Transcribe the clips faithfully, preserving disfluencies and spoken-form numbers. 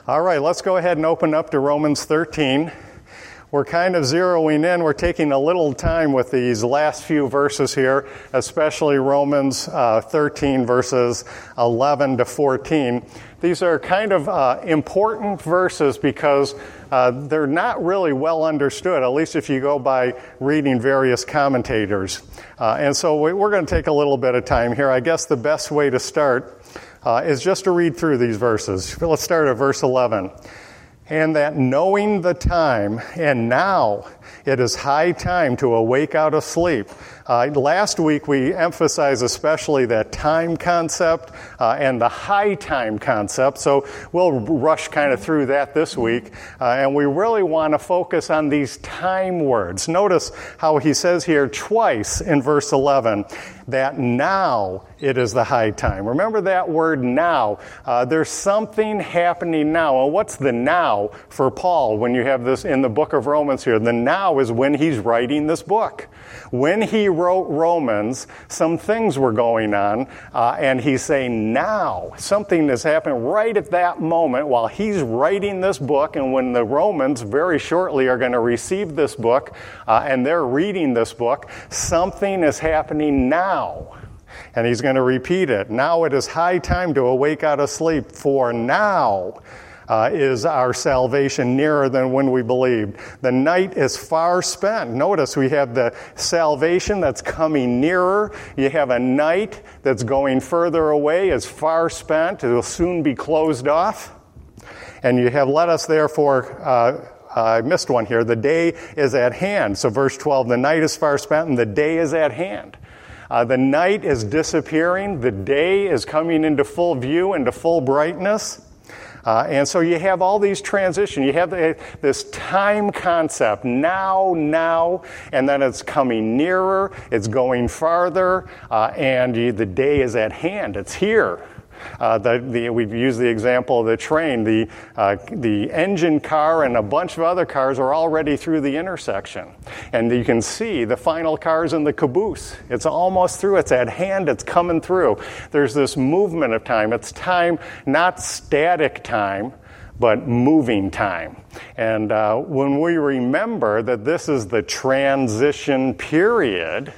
All right, let's go ahead and open up to Romans thirteen. We're kind of zeroing in. We're taking a little time with these last few verses here, especially Romans uh, thirteen, verses eleven to fourteen. These are kind of uh, important verses because uh, they're not really well understood, at least if you go by reading various commentators. Uh, and so we, we're going to take a little bit of time here. I guess the best way to start uh, is just to read through these verses. Let's start at verse eleven. And that knowing the time, and now it is high time to awake out of sleep. Uh, last week we emphasized especially that time concept uh, and the high time concept, so we'll rush kind of through that this week. Uh, and we really want to focus on these time words. Notice how he says here twice in verse eleven that now it is the high time. Remember that word now. Uh, there's something happening now. And what's the now for Paul when you have this in the book of Romans here? The now is when he's writing this book. When he wrote Romans, some things were going on, uh, and he's saying now something is happening right at that moment while he's writing this book, and when the Romans very shortly are going to receive this book, uh, and they're reading this book, something is happening now. And he's going to repeat it. Now it is high time to awake out of sleep, for now Uh, is our salvation nearer than when we believed. The night is far spent. Notice we have the salvation that's coming nearer. You have a night that's going further away, is far spent. It will soon be closed off. And you have, let us therefore, uh, I missed one here, the day is at hand. So verse twelve, the night is far spent and the day is at hand. Uh, the night is disappearing. The day is coming into full view, into full brightness. Uh, and so you have all these transitions. You have the, this time concept, now, now, and then it's coming nearer, it's going farther, uh, and you, the day is at hand. It's here. Uh, the, the, we've used the example of the train. The, uh, the engine car and a bunch of other cars are already through the intersection. And you can see the final cars in the caboose. It's almost through. It's at hand. It's coming through. There's this movement of time. It's time, not static time, but moving time. And uh, when we remember that this is the transition period,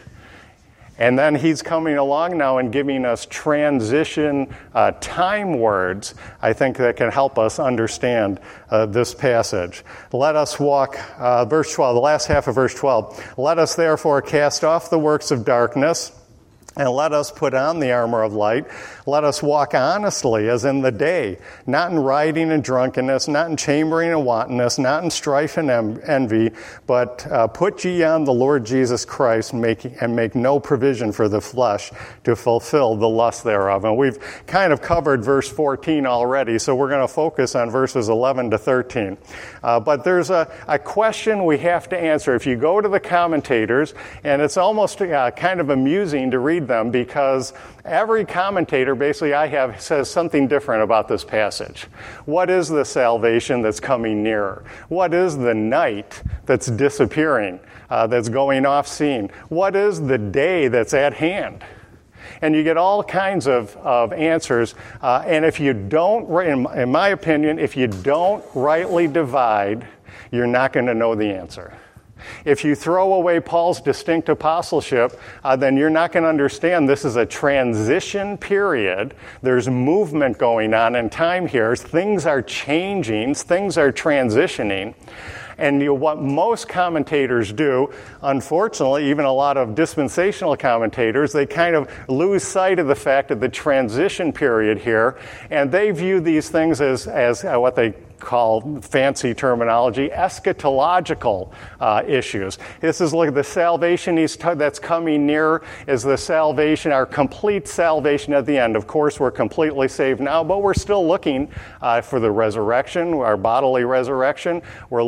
and then he's coming along now and giving us transition uh, time words, I think that can help us understand uh, this passage. Let us walk, uh, verse twelve, the last half of verse twelve. Let us therefore cast off the works of darkness, and let us put on the armor of light. Let us walk honestly as in the day, not in rioting and drunkenness, not in chambering and wantonness, not in strife and em- envy, but uh, put ye on the Lord Jesus Christ and make, and make no provision for the flesh to fulfill the lust thereof. And we've kind of covered verse fourteen already, so we're going to focus on verses eleven to thirteen. Uh, but there's a, a question we have to answer. If you go to the commentators, and it's almost uh, kind of amusing to read them because every commentator basically I have says something different about this passage. What is the salvation that's coming nearer? What is the night that's disappearing, uh, that's going off scene? What is the day that's at hand? And you get all kinds of, of answers. Uh, and if you don't, in, in my opinion, if you don't rightly divide, you're not going to know the answer. If you throw away Paul's distinct apostleship, uh, then you're not going to understand this is a transition period. There's movement going on in time here. Things are changing. Things are transitioning. And you know, what most commentators do, unfortunately, even a lot of dispensational commentators, they kind of lose sight of the fact of the transition period here, and they view these things as, as uh, what they call fancy terminology, eschatological uh, issues. This is like the salvation he's t- that's coming near is the salvation, our complete salvation at the end. Of course, we're completely saved now, but we're still looking uh, for the resurrection, our bodily resurrection. We're looking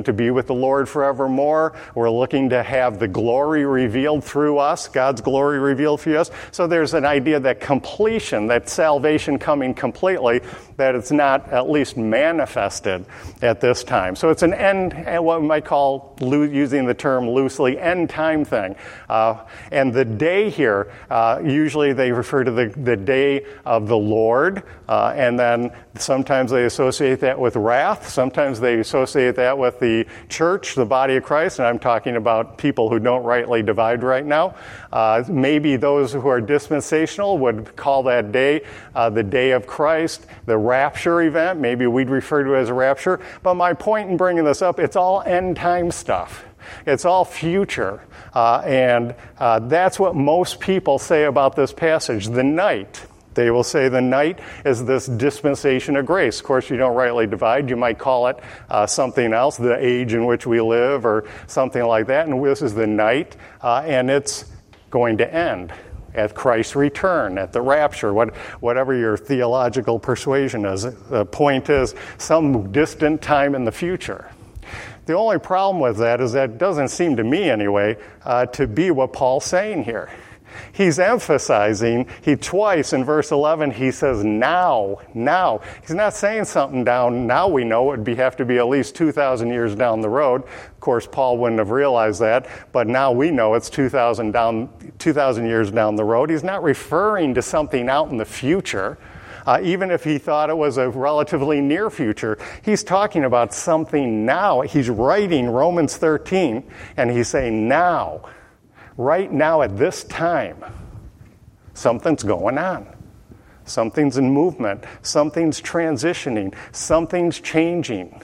looking to be with the Lord forevermore. We're looking to have the glory revealed through us, God's glory revealed through us. So there's an idea that completion, that salvation coming completely, that it's not at least manifested at this time. So it's an end, what we might call, using the term loosely, end time thing. Uh, and the day here, uh, usually they refer to the, the day of the Lord, uh, and then sometimes they associate that with wrath. Sometimes they associate that with the church, the body of Christ, and I'm talking about people who don't rightly divide right now. Uh, maybe those who are dispensational would call that day uh, the day of Christ, the rapture event. Maybe we'd refer to it as a rapture. But my point in bringing this up, it's all end time stuff. It's all future. Uh, and uh, that's what most people say about this passage, the night. They will say the night is this dispensation of grace. Of course, you don't rightly divide. You might call it uh, something else, the age in which we live or something like that. And this is the night, uh, and it's going to end at Christ's return, at the rapture, what, whatever your theological persuasion is. The point is some distant time in the future. The only problem with that is that it doesn't seem to me anyway uh, to be what Paul's saying here. He's emphasizing, he twice in verse eleven, he says now, now. He's not saying something down, now we know it would be, have to be at least two thousand years down the road. Of course, Paul wouldn't have realized that, but now we know it's two thousand down, two thousand years down the road. He's not referring to something out in the future. Uh, even if he thought it was a relatively near future, he's talking about something now. He's writing Romans thirteen, and he's saying now. Right now at this time, something's going on. Something's in movement. Something's transitioning. Something's changing.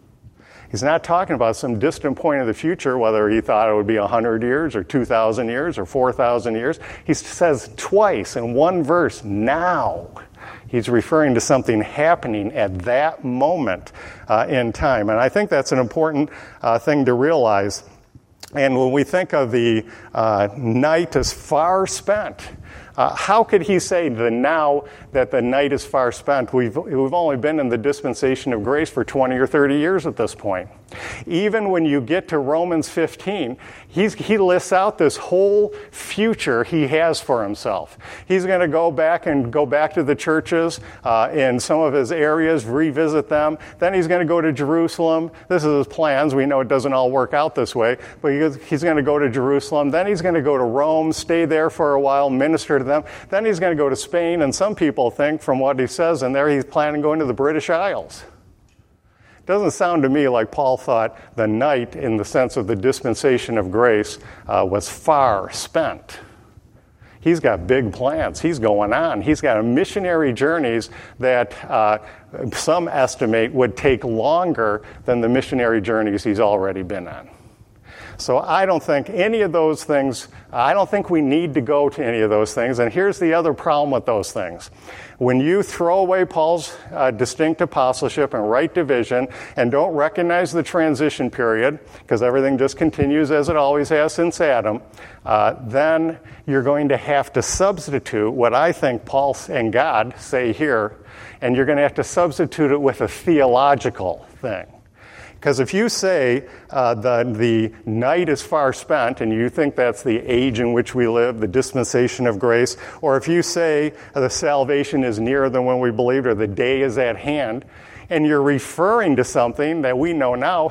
He's not talking about some distant point of the future, whether he thought it would be one hundred years or two thousand years or four thousand years. He says twice in one verse, now. He's referring to something happening at that moment uh, in time. And I think that's an important uh, thing to realize. And when we think of the uh, night as far spent, uh, how could he say the now that the night is far spent? We've, we've only been in the dispensation of grace for twenty or thirty years at this point. Even when you get to Romans fifteen, he's, he lists out this whole future he has for himself. He's going to go back and go back to the churches uh, in some of his areas, revisit them. Then he's going to go to Jerusalem. This is his plans. We know it doesn't all work out this way, but he's going to go to Jerusalem. Then he's going to go to Rome, stay there for a while, minister to them. Then he's going to go to Spain, and some people think from what he says in there, he's planning on going to the British Isles. Doesn't sound to me like Paul thought the night, in the sense of the dispensation of grace, uh, was far spent. He's got big plans. He's going on. He's got missionary journeys that uh, some estimate would take longer than the missionary journeys he's already been on. So I don't think any of those things, I don't think we need to go to any of those things. And here's the other problem with those things. When you throw away Paul's uh, distinct apostleship and right division and don't recognize the transition period, because everything just continues as it always has since Adam, uh, then you're going to have to substitute what I think Paul and God say here, and you're going to have to substitute it with a theological thing. Because if you say uh, the, the night is far spent, and you think that's the age in which we live, the dispensation of grace, or if you say the salvation is nearer than when we believed, or the day is at hand, and you're referring to something that we know now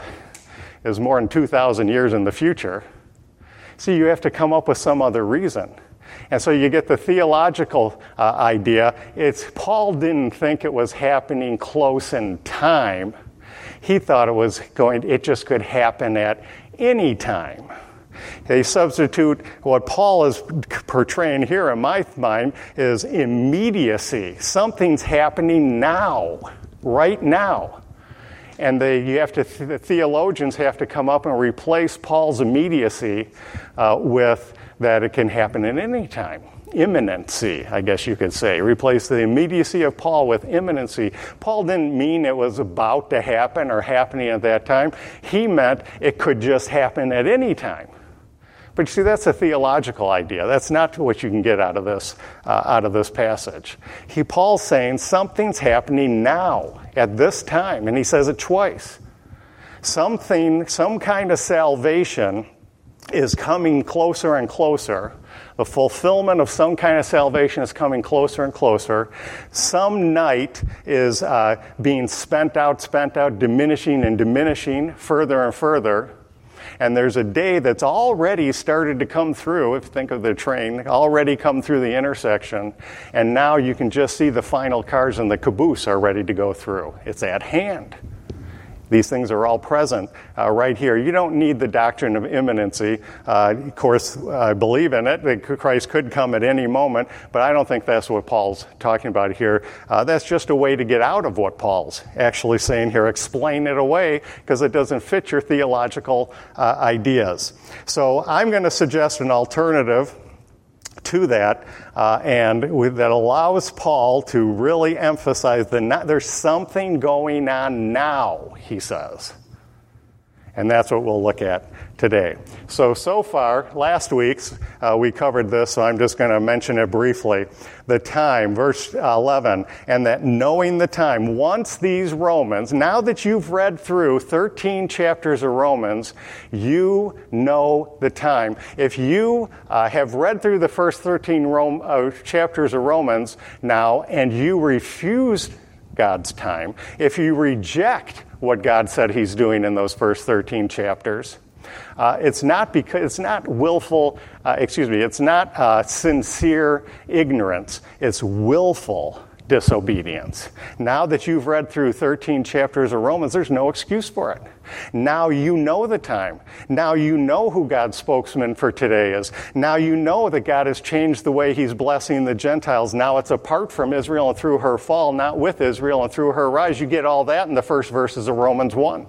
is more than two thousand years in the future, see, you have to come up with some other reason. And so you get the theological uh, idea. It's Paul didn't think it was happening close in time. He thought it was going, it just could happen at any time. They substitute what Paul is portraying here in my mind is immediacy. Something's happening now, right now. And they, you have to, the theologians have to come up and replace Paul's immediacy uh, with that it can happen at any time. Imminency, I guess you could say. Replace the immediacy of Paul with imminency. Paul didn't mean it was about to happen or happening at that time. He meant it could just happen at any time. But you see, that's a theological idea. That's not what you can get out of this uh, out of this passage. He Paul's saying something's happening now at this time, and he says it twice. Something, some kind of salvation is coming closer and closer. The fulfillment of some kind of salvation is coming closer and closer. Some night is uh, being spent out, spent out, diminishing and diminishing further and further. And there's a day that's already started to come through, if you think of the train, already come through the intersection. And now you can just see the final cars in the caboose are ready to go through. It's at hand. These things are all present uh, right here. You don't need the doctrine of imminency. Uh, of course, I believe in it. That Christ could come at any moment, but I don't think that's what Paul's talking about here. Uh, that's just a way to get out of what Paul's actually saying here. Explain it away because it doesn't fit your theological uh, ideas. So I'm going to suggest an alternative to that, uh, and with, that allows Paul to really emphasize that there's something going on now, he says. And that's what we'll look at today. So, so far, last week's, uh, we covered this, so I'm just going to mention it briefly. The time, verse eleven, and that knowing the time, once these Romans, now that you've read through thirteen chapters of Romans, you know the time. If you uh, have read through the first thirteen Rome, uh, chapters of Romans now, and you refuse God's time, if you reject what God said he's doing in those first thirteen chapters, uh, it's not because it's not willful, uh, excuse me, it's not uh, sincere ignorance, it's willful disobedience. Now that you've read through thirteen chapters of Romans, there's no excuse for it. Now you know the time. Now you know who God's spokesman for today is. Now you know that God has changed the way he's blessing the Gentiles. Now it's apart from Israel and through her fall, not with Israel and through her rise. You get all that in the first verses of Romans one.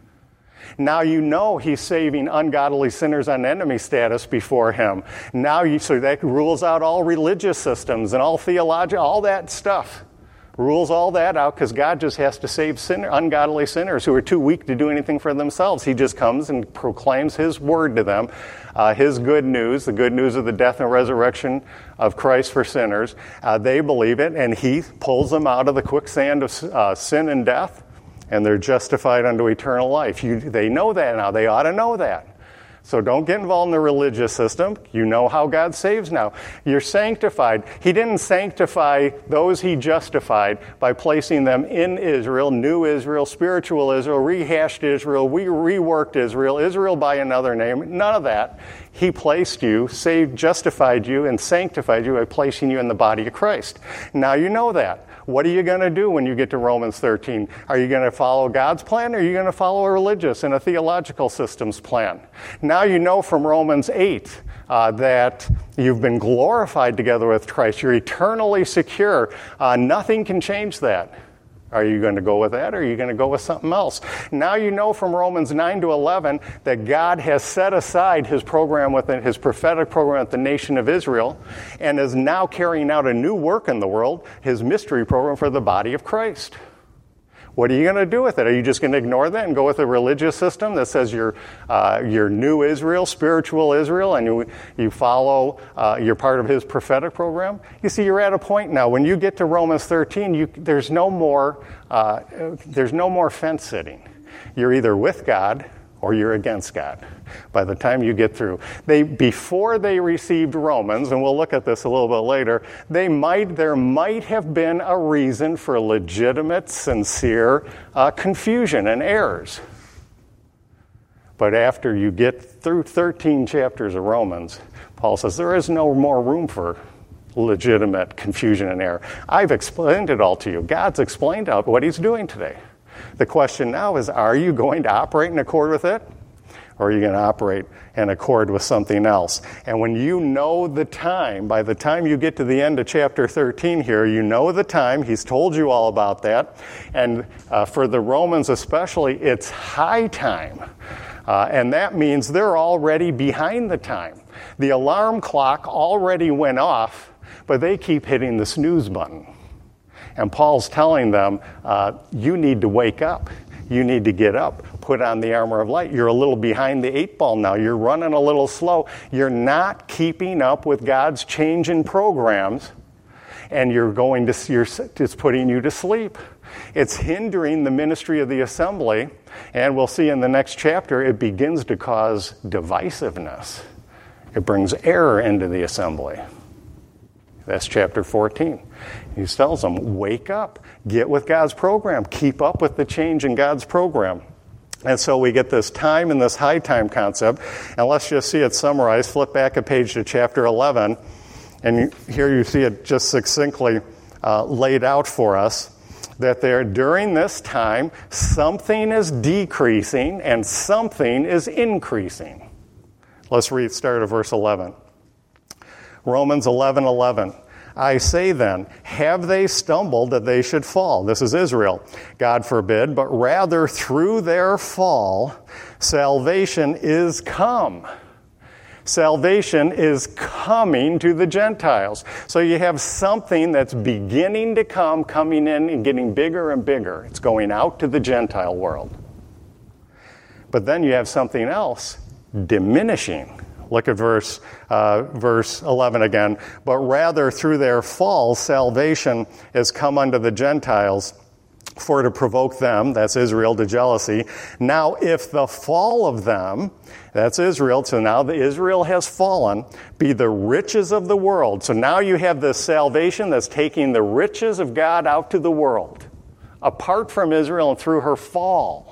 Now you know he's saving ungodly sinners on enemy status before him. Now you, so that rules out all religious systems and all theology, all that stuff. Rules all that out because God just has to save sinner, ungodly sinners who are too weak to do anything for themselves. He just comes and proclaims his word to them, uh, his good news, the good news of the death and resurrection of Christ for sinners. Uh, they believe it, and he pulls them out of the quicksand of uh, sin and death, and they're justified unto eternal life. You, they know that now. They ought to know that. So don't get involved in the religious system. You know how God saves now. You're sanctified. He didn't sanctify those he justified by placing them in Israel, new Israel, spiritual Israel, rehashed Israel, we reworked Israel, Israel by another name. None of that. He placed you, saved, justified you, and sanctified you by placing you in the body of Christ. Now you know that. What are you going to do when you get to Romans thirteen? Are you going to follow God's plan, or are you going to follow a religious and a theological system's plan? Now you know from Romans eight uh, that you've been glorified together with Christ. You're eternally secure. Uh, nothing can change that. Are you going to go with that, or are you going to go with something else? Now you know from Romans nine to eleven that God has set aside his program within his prophetic program with the nation of Israel and is now carrying out a new work in the world, his mystery program for the body of Christ. What are you going to do with it? Are you just going to ignore that and go with a religious system that says you're, uh, you're new Israel, spiritual Israel, and you, you follow, uh, you're part of his prophetic program? You see, you're at a point now. When you get to Romans thirteen, you, there's no more, uh, there's no more fence sitting. You're either with God or you're against God by the time you get through. They, before they received Romans, and we'll look at this a little bit later, they might, there might have been a reason for legitimate, sincere uh, confusion and errors. But after you get through thirteen chapters of Romans, Paul says there is no more room for legitimate confusion and error. I've explained it all to you. God's explained out what he's doing today. The question now is, are you going to operate in accord with it? Or are you going to operate in accord with something else? And when you know the time, by the time you get to the end of chapter thirteen here, you know the time. He's told you all about that. And uh, for the Romans especially, it's high time. Uh, and that means they're already behind the time. The alarm clock already went off, but they keep hitting the snooze button. And Paul's telling them, uh, you need to wake up. You need to get up, put on the armor of light. You're a little behind the eight ball now. You're running a little slow. You're not keeping up with God's changing programs, and you're going to, you're, it's putting you to sleep. It's hindering the ministry of the assembly, and we'll see in the next chapter it begins to cause divisiveness. It brings error into the assembly. That's chapter fourteen. He tells them, wake up, get with God's program, keep up with the change in God's program. And so we get this time and this high time concept. And let's just see it summarized. Flip back a page to chapter eleven. And here you see it just succinctly uh, laid out for us. That there, during this time, something is decreasing and something is increasing. Let's read, start at verse eleven. Romans eleven eleven. I say then, have they stumbled that they should fall? This is Israel. God forbid, but rather through their fall, salvation is come. Salvation is coming to the Gentiles. So you have something that's beginning to come, coming in and getting bigger and bigger. It's going out to the Gentile world. But then you have something else diminishing. Look at verse uh, verse eleven again. But rather through their fall, salvation is come unto the Gentiles for to provoke them, that's Israel, to jealousy. Now if the fall of them, that's Israel, so now the Israel has fallen, be the riches of the world. So now you have this salvation that's taking the riches of God out to the world, apart from Israel and through her fall.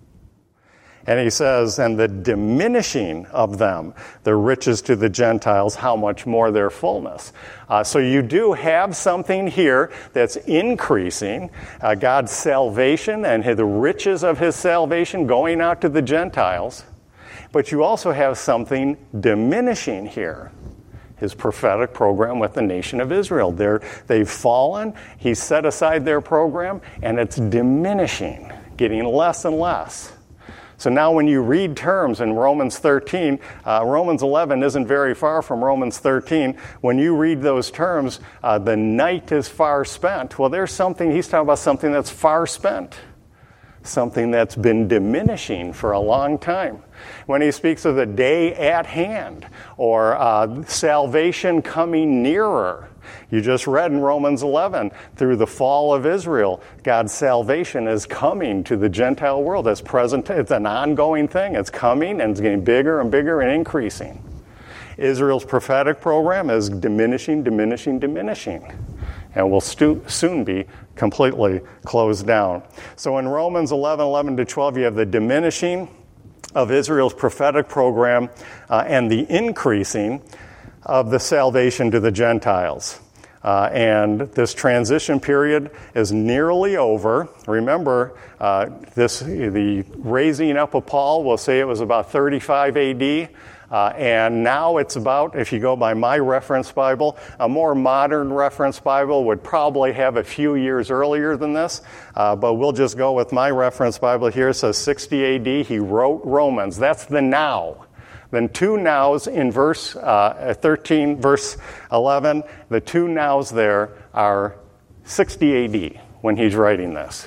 And he says, and the diminishing of them, the riches to the Gentiles, how much more their fullness. Uh, so you do have something here that's increasing, uh, God's salvation and the riches of his salvation going out to the Gentiles. But you also have something diminishing here, his prophetic program with the nation of Israel. They're, they've fallen, he's set aside their program, and it's diminishing, getting less and less. So now when you read terms in Romans thirteen, uh, Romans eleven isn't very far from Romans thirteen. When you read those terms, uh, the night is far spent. Well, there's something, he's talking about something that's far spent. Something that's been diminishing for a long time. When he speaks of the day at hand, or uh, salvation coming nearer, you just read in Romans eleven, through the fall of Israel, God's salvation is coming to the Gentile world. It's present, it's an ongoing thing. It's coming and it's getting bigger and bigger and increasing. Israel's prophetic program is diminishing, diminishing, diminishing, and will stu- soon be completely closed down. So in Romans eleven, eleven to twelve, you have the diminishing of Israel's prophetic program uh, and the increasing of the salvation to the Gentiles. Uh, and this transition period is nearly over. Remember, uh, this the raising up of Paul, we'll say it was about thirty-five A D, uh, and now it's about, if you go by my reference Bible, a more modern reference Bible would probably have a few years earlier than this, uh, but we'll just go with my reference Bible here. It says sixty A D, he wrote Romans. That's the now. Then two nows in verse uh, thirteen, verse eleven, the two nows there are sixty A D when he's writing this.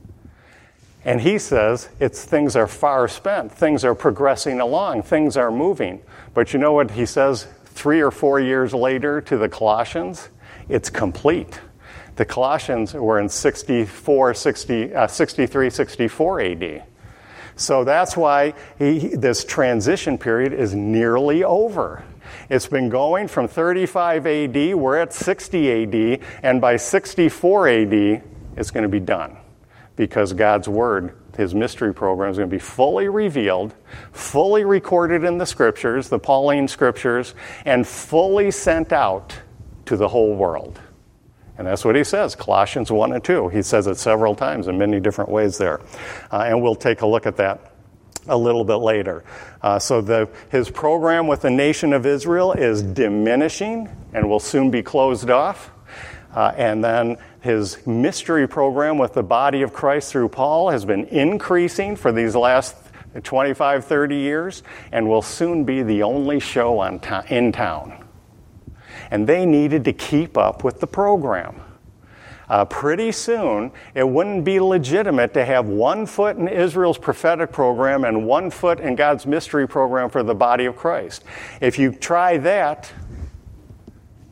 And he says it's things are far spent, things are progressing along, things are moving. But you know what he says three or four years later to the Colossians? It's complete. The Colossians were in sixty-four, sixty, uh, sixty-three, sixty-four A D. So that's why he, this transition period is nearly over. It's been going from thirty-five A D, we're at sixty A D, and by sixty-four A D, it's going to be done. Because God's Word, his mystery program, is going to be fully revealed, fully recorded in the Scriptures, the Pauline Scriptures, and fully sent out to the whole world. And that's what he says, Colossians one and two. He says it several times in many different ways there. Uh, and we'll take a look at that a little bit later. Uh, so the, his program with the nation of Israel is diminishing and will soon be closed off. Uh, and then his mystery program with the body of Christ through Paul has been increasing for these last twenty-five, thirty years and will soon be the only show on to- in town. And they needed to keep up with the program. Uh, pretty soon, it wouldn't be legitimate to have one foot in Israel's prophetic program and one foot in God's mystery program for the body of Christ. If you try that,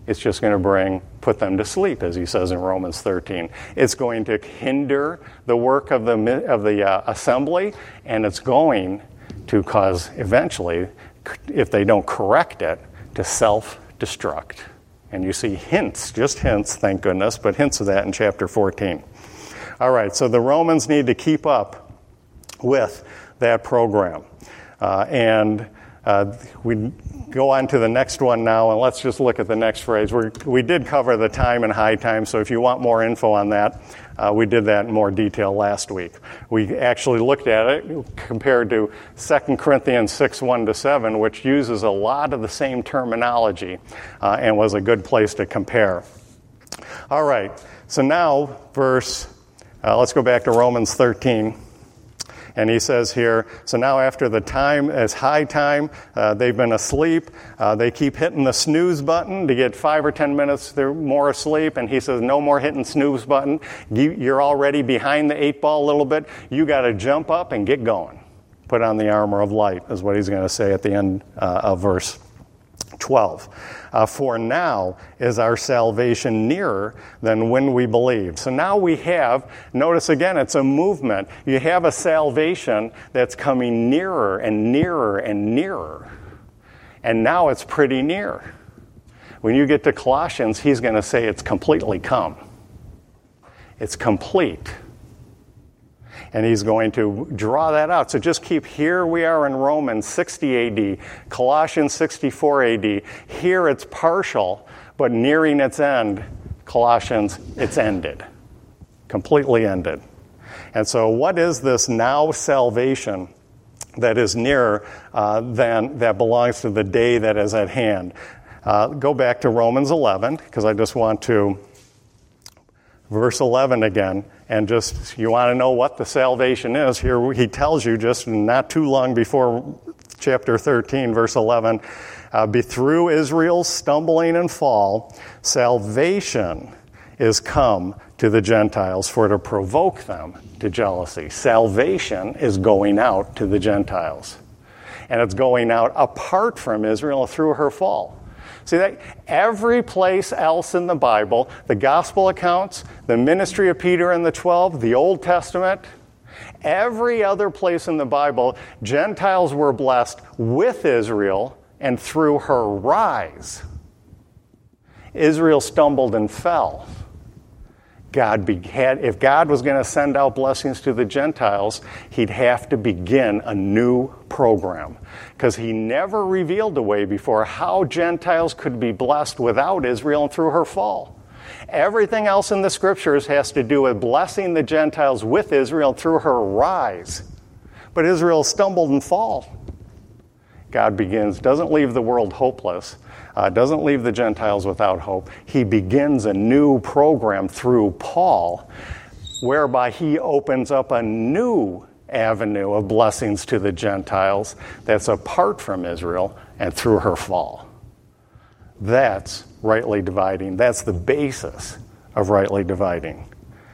It's just going to bring, put them to sleep, as he says in Romans thirteen. It's going to hinder the work of the of the uh, assembly, and it's going to cause, eventually, if they don't correct it, to self-destruct. And you see hints, just hints, thank goodness, but hints of that in chapter fourteen. All right, so the Romans need to keep up with that program. Uh, and uh, we go on to the next one now, and let's just look at the next phrase. We're, we did cover the time and high time, so if you want more info on that, uh, we did that in more detail last week. We actually looked at it compared to Second Corinthians six, one to seven, which uses a lot of the same terminology uh, and was a good place to compare. All right, so now verse, uh, let's go back to Romans thirteen. And he says here, so now after the time is high time, uh, they've been asleep. Uh, they keep hitting the snooze button to get five or ten minutes they're more asleep. And he says, no more hitting snooze button. You, you're already behind the eight ball a little bit. You got to jump up and get going. Put on the armor of light is what he's going to say at the end uh, of verse twelve. Uh, For now is our salvation nearer than when we believed. So now we have, notice again, it's a movement. You have a salvation that's coming nearer and nearer and nearer. And now it's pretty near. When you get to Colossians, he's going to say it's completely come. It's complete. And he's going to draw that out. So just keep, here we are in Romans sixty A D, Colossians sixty-four A D. Here it's partial, but nearing its end, Colossians, it's ended. Completely ended. And so what is this now salvation that is nearer uh, than, that belongs to the day that is at hand? Uh, go back to Romans eleven, because I just want to, verse eleven again. And just, you want to know what the salvation is, here he tells you just not too long before chapter thirteen, verse eleven, uh, be through Israel's stumbling and fall, salvation is come to the Gentiles for to provoke them to jealousy. Salvation is going out to the Gentiles. And it's going out apart from Israel through her fall. See, that every place else in the Bible, the gospel accounts, the ministry of Peter and the twelve, the Old Testament, every other place in the Bible, Gentiles were blessed with Israel and through her rise. Israel stumbled and fell. God be, had, if God was going to send out blessings to the Gentiles, he'd have to begin a new program. Because he never revealed a way before how Gentiles could be blessed without Israel and through her fall. Everything else in the Scriptures has to do with blessing the Gentiles with Israel through her rise. But Israel stumbled and fall. God begins, doesn't leave the world hopeless. Uh, doesn't leave the Gentiles without hope. He begins a new program through Paul, whereby he opens up a new avenue of blessings to the Gentiles that's apart from Israel and through her fall. That's rightly dividing. That's the basis of rightly dividing.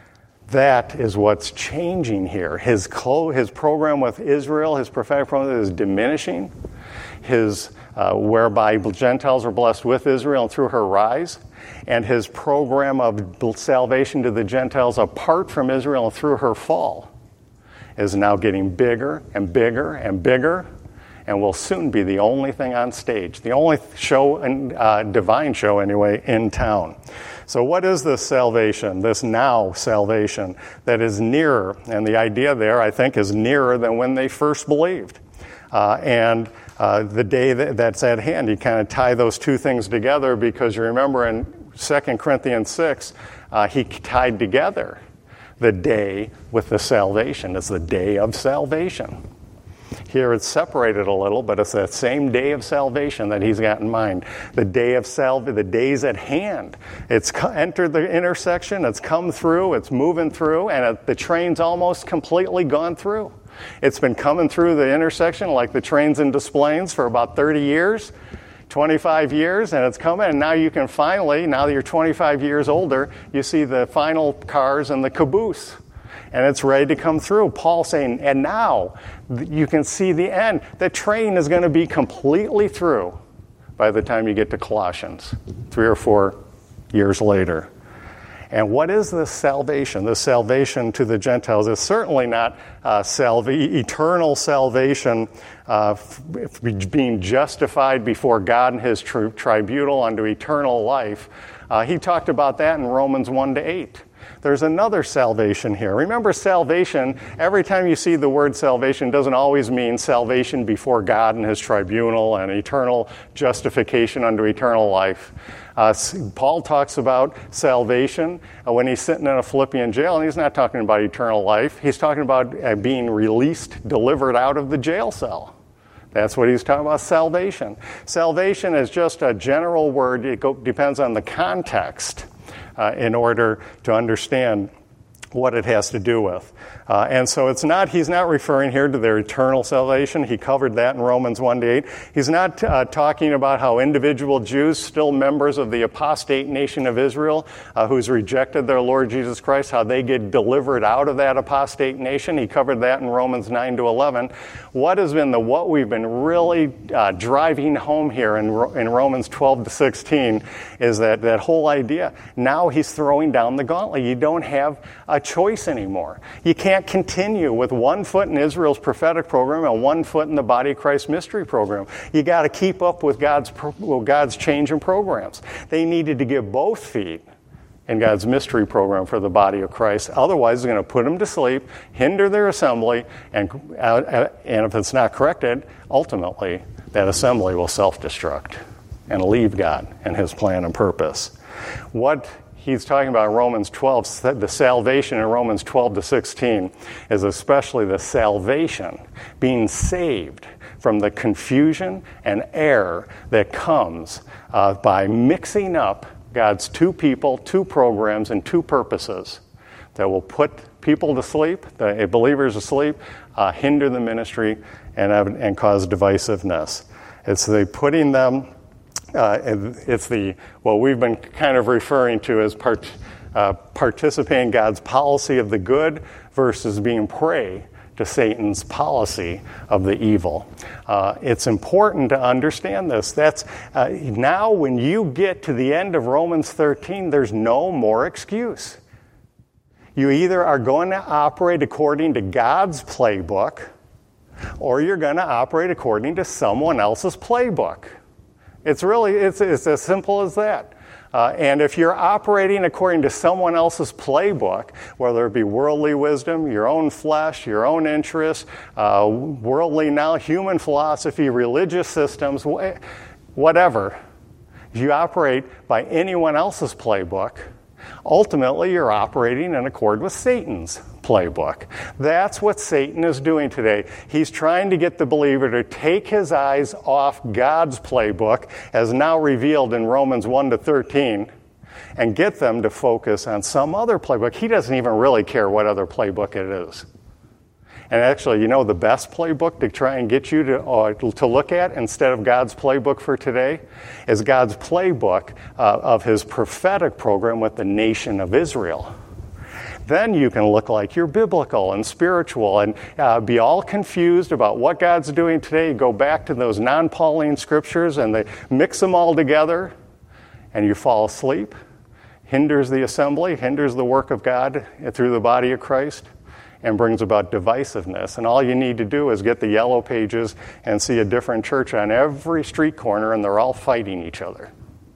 That is what's changing here. His, clo- his program with Israel, his prophetic program is diminishing. His Uh, whereby Gentiles are blessed with Israel and through her rise, and his program of salvation to the Gentiles apart from Israel and through her fall is now getting bigger and bigger and bigger, and will soon be the only thing on stage, the only show, and uh, divine show anyway, in town. So what is this salvation, this now salvation that is nearer? And the idea there, I think, is nearer than when they first believed. Uh, and Uh, the day that, that's at hand. You kind of tie those two things together because you remember in Second Corinthians six, uh, he tied together the day with the salvation. It's the day of salvation. Here it's separated a little, but it's that same day of salvation that he's got in mind. The day of salvation, the day's at hand. It's co- entered the intersection, it's come through, it's moving through, and it, the train's almost completely gone through. It's been coming through the intersection like the trains in Des Plaines for about thirty years, twenty-five years, and it's coming. And now you can finally, now that you're twenty-five years older, you see the final cars and the caboose. And it's ready to come through. Paul saying, and now you can see the end. The train is going to be completely through by the time you get to Colossians, three or four years later. And what is this salvation? This salvation to the Gentiles is certainly not uh, salva- eternal salvation, uh, f- being justified before God and his tri- tribunal unto eternal life. Uh, he talked about that in Romans one to eight. There's another salvation here. Remember, salvation, every time you see the word salvation, doesn't always mean salvation before God and his tribunal and eternal justification unto eternal life. Uh, Paul talks about salvation uh, when he's sitting in a Philippian jail, and he's not talking about eternal life. He's talking about uh, being released, delivered out of the jail cell. That's what he's talking about, salvation. Salvation is just a general word. It go, depends on the context uh, in order to understand what it has to do with. Uh, and so it's not, he's not referring here to their eternal salvation. He covered that in Romans one to eight. He's not uh, talking about how individual Jews, still members of the apostate nation of Israel, uh, who's rejected their Lord Jesus Christ, how they get delivered out of that apostate nation. He covered that in Romans nine to eleven. What has been the, what we've been really uh, driving home here in, in Romans twelve to sixteen is that, that whole idea. Now he's throwing down the gauntlet. You don't have a choice anymore. You can't continue with one foot in Israel's prophetic program and one foot in the Body of Christ mystery program. You got to keep up with God's with God's changing programs. They needed to give both feet in God's mystery program for the body of Christ. Otherwise, it's going to put them to sleep, hinder their assembly, and uh, and if it's not corrected, ultimately that assembly will self-destruct and leave God and his plan and purpose. What he's talking about in Romans twelve, the salvation in Romans twelve to sixteen, is especially the salvation, being saved from the confusion and error that comes uh, by mixing up God's two people, two programs, and two purposes that will put people to sleep, the believers asleep, uh, hinder the ministry, and, and cause divisiveness. It's the putting them Uh, it's the what we've been kind of referring to as part, uh, participating in God's policy of the good versus being prey to Satan's policy of the evil. Uh, it's important to understand this. That's uh, now when you get to the end of Romans thirteen, there's no more excuse. You either are going to operate according to God's playbook, or you're going to operate according to someone else's playbook. It's really, it's, it's as simple as that. Uh, and if you're operating according to someone else's playbook, whether it be worldly wisdom, your own flesh, your own interests, uh, worldly now human philosophy, religious systems, whatever, if you operate by anyone else's playbook, ultimately you're operating in accord with Satan's playbook. That's what Satan is doing today. He's trying to get the believer to take his eyes off God's playbook, as now revealed in Romans one to thirteen, and get them to focus on some other playbook. He doesn't even really care what other playbook it is. And actually, you know the best playbook to try and get you to, uh, to look at instead of God's playbook for today is God's playbook uh, of his prophetic program with the nation of Israel. Then you can look like you're biblical and spiritual and uh, be all confused about what God's doing today. You go back to those non-Pauline scriptures and they mix them all together and you fall asleep. Hinders the assembly, hinders the work of God through the body of Christ, and brings about divisiveness. And all you need to do is get the yellow pages and see a different church on every street corner and they're all fighting each other.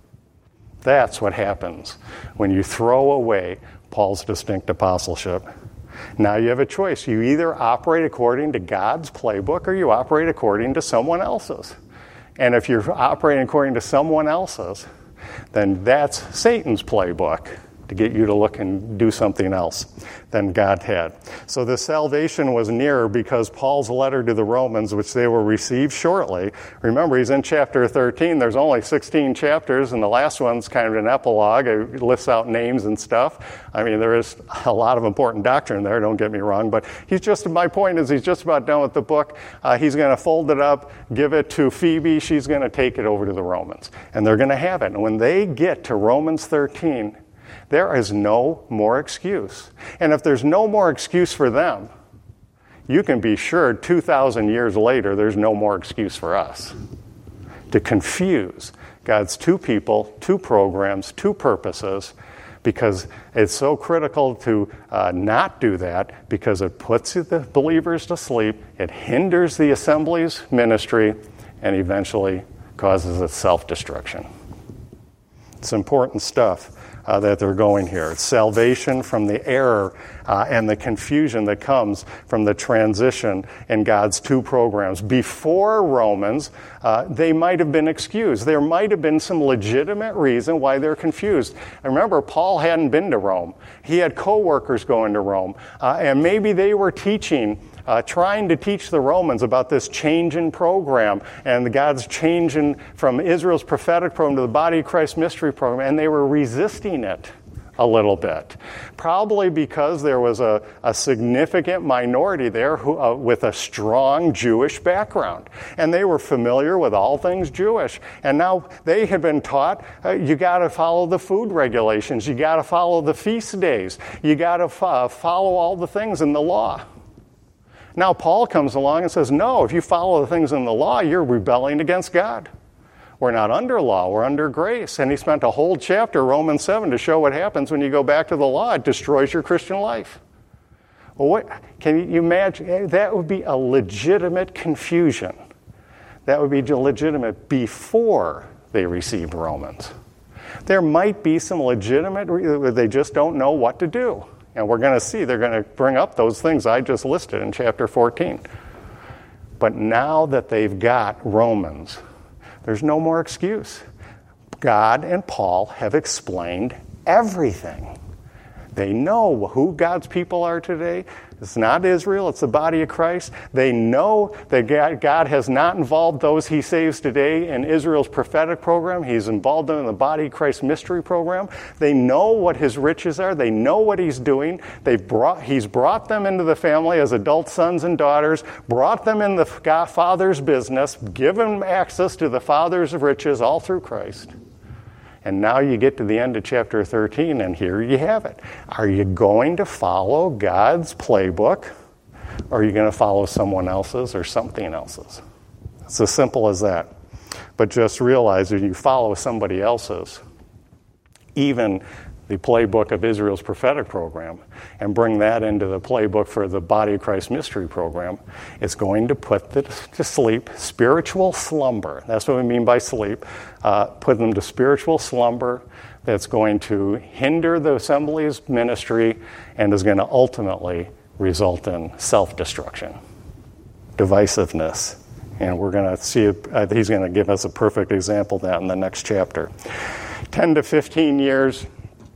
That's what happens when you throw away Paul's distinct apostleship. Now you have a choice. You either operate according to God's playbook or you operate according to someone else's. And if you're operating according to someone else's, then that's Satan's playbook to get you to look and do something else than God had. So the salvation was nearer because Paul's letter to the Romans, which they will receive shortly. Remember, he's in chapter thirteen. There's only sixteen chapters, and the last one's kind of an epilogue. It lists out names and stuff. I mean, there is a lot of important doctrine there, don't get me wrong, but he's just, my point is he's just about done with the book. Uh, he's going to fold it up, give it to Phoebe. She's going to take it over to the Romans, and they're going to have it. And when they get to Romans thirteen, there is no more excuse. And if there's no more excuse for them, you can be sure two thousand years later, there's no more excuse for us to confuse God's two people, two programs, two purposes, because it's so critical to uh, not do that, because it puts the believers to sleep, it hinders the assembly's ministry, and eventually causes its self-destruction. It's important stuff uh, that they're going here. It's salvation from the error uh, and the confusion that comes from the transition in God's two programs. Before Romans, uh, they might have been excused. There might have been some legitimate reason why they're confused. And remember, Paul hadn't been to Rome. He had co-workers going to Rome. Uh, and maybe they were teaching Uh, trying to teach the Romans about this change in program and God's change in, from Israel's prophetic program to the Body of Christ mystery program, and they were resisting it a little bit. Probably because there was a, a significant minority there who, uh, with a strong Jewish background, and they were familiar with all things Jewish. And now they had been taught, uh, you got to follow the food regulations, you got to follow the feast days, you got to fo- follow all the things in the law. Now Paul comes along and says, no, if you follow the things in the law, you're rebelling against God. We're not under law, we're under grace. And he spent a whole chapter, Romans seven, to show what happens when you go back to the law. It destroys your Christian life. Well, what, can you imagine? That would be a legitimate confusion. That would be legitimate before they received Romans. There might be some legitimate, they just don't know what to do. And we're going to see they're going to bring up those things I just listed in chapter fourteen. But now that they've got Romans, there's no more excuse. God and Paul have explained everything. They know who God's people are today. It's not Israel, it's the body of Christ. They know that God has not involved those he saves today in Israel's prophetic program. He's involved them in the body of Christ mystery program. They know what his riches are. They know what he's doing. They've brought, he's brought them into the family as adult sons and daughters, brought them in the Father's business, given them access to the Father's riches all through Christ. And now you get to the end of chapter thirteen, and here you have it. Are you going to follow God's playbook, or are you going to follow someone else's or something else's? It's as simple as that. But just realize that you follow somebody else's, even the playbook of Israel's prophetic program, and bring that into the playbook for the Body of Christ mystery program, it's going to put them to sleep, spiritual slumber. That's what we mean by sleep. Uh, put them to spiritual slumber that's going to hinder the assembly's ministry and is going to ultimately result in self-destruction, divisiveness. And we're going to see, uh, he's going to give us a perfect example of that in the next chapter. ten to fifteen years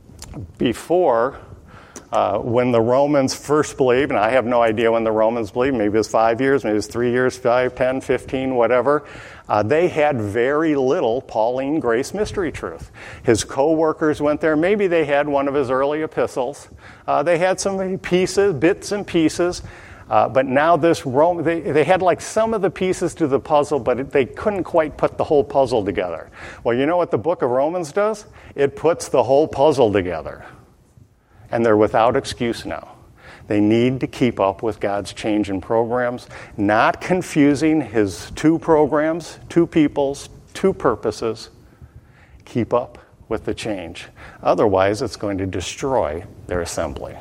before, uh, when the Romans first believed, and I have no idea when the Romans believed, maybe it was five years, maybe it was three years, five, ten, fifteen, whatever, uh, they had very little Pauline grace mystery truth. His co-workers went there. Maybe they had one of his early epistles. Uh, they had some pieces, bits and pieces. Uh, but now this Rome, they, they had like some of the pieces to the puzzle, but it, they couldn't quite put the whole puzzle together. Well, you know what the book of Romans does? It puts the whole puzzle together. And they're without excuse now. They need to keep up with God's change in programs, not confusing his two programs, two peoples, two purposes. Keep up with the change. Otherwise, it's going to destroy their assembly.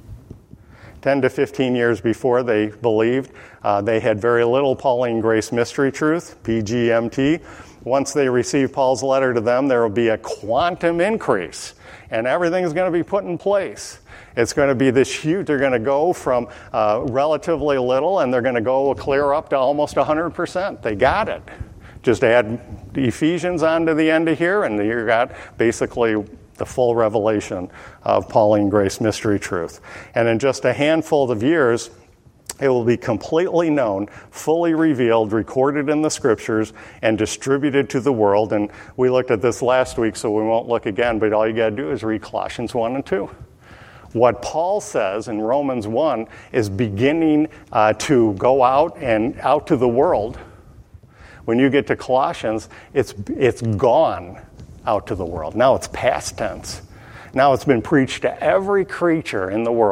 ten to fifteen years before they believed, uh, they had very little Pauline grace mystery truth, P G M T. Once they received Paul's letter to them, there will be a quantum increase, and everything is going to be put in place. It's going to be this huge, they're going to go from uh, relatively little, and they're going to go clear up to almost one hundred percent. They got it. Just add Ephesians onto the end of here, and you got basically the full revelation of Pauline grace mystery truth. And in just a handful of years, it will be completely known, fully revealed, recorded in the scriptures, and distributed to the world. And we looked at this last week, so we won't look again, but all you got to do is read Colossians one and two. What Paul says in Romans one is beginning uh, to go out and out to the world. When you get to Colossians, it's it's gone out to the world. Now it's past tense. Now it's been preached to every creature in the world.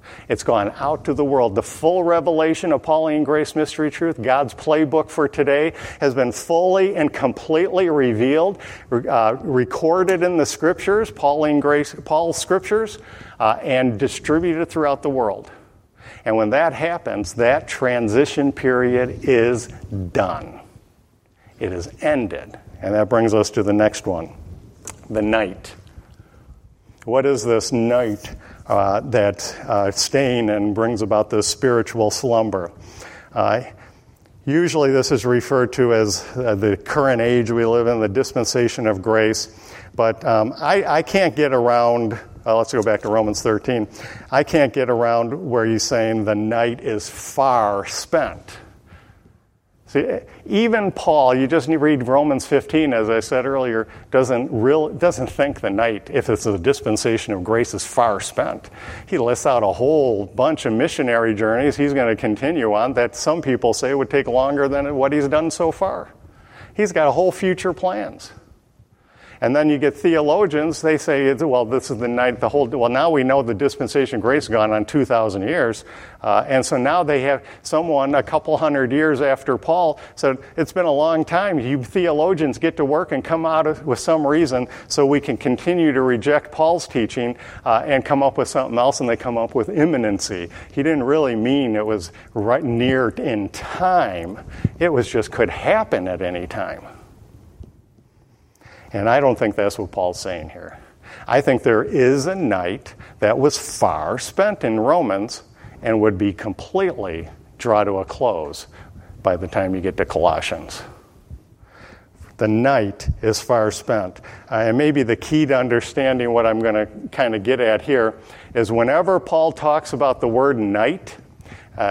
It's gone out to the world. The full revelation of Pauline Grace Mystery Truth, God's playbook for today, has been fully and completely revealed, uh, recorded in the Scriptures, Pauline Grace, Paul's Scriptures, uh, and distributed throughout the world. And when that happens, that transition period is done. It is ended. And that brings us to the next one, the night. What is this night uh, that uh, stain and brings about this spiritual slumber? Uh, usually this is referred to as uh, the current age we live in, the dispensation of grace. But um, I, I can't get around... Uh, let's go back to Romans thirteen. I can't get around where he's saying the night is far spent. See, even Paul, you just read Romans fifteen, as I said earlier, doesn't real doesn't think the night, if it's a dispensation of grace, is far spent. He lists out a whole bunch of missionary journeys he's going to continue on that some people say would take longer than what he's done so far. He's got a whole future plans. And then you get theologians, they say, well, this is the night, the whole, well, now we know the dispensation of grace has gone on two thousand years. Uh, and so now they have someone a couple hundred years after Paul said, it's been a long time. You theologians get to work and come out of, with some reason so we can continue to reject Paul's teaching uh, and come up with something else, and they come up with imminency. He didn't really mean it was right near in time. It was just could happen at any time. And I don't think that's what Paul's saying here. I think there is a night that was far spent in Romans and would be completely drawn to a close by the time you get to Colossians. The night is far spent. Uh, and maybe the key to understanding what I'm going to kind of get at here is whenever Paul talks about the word night, uh,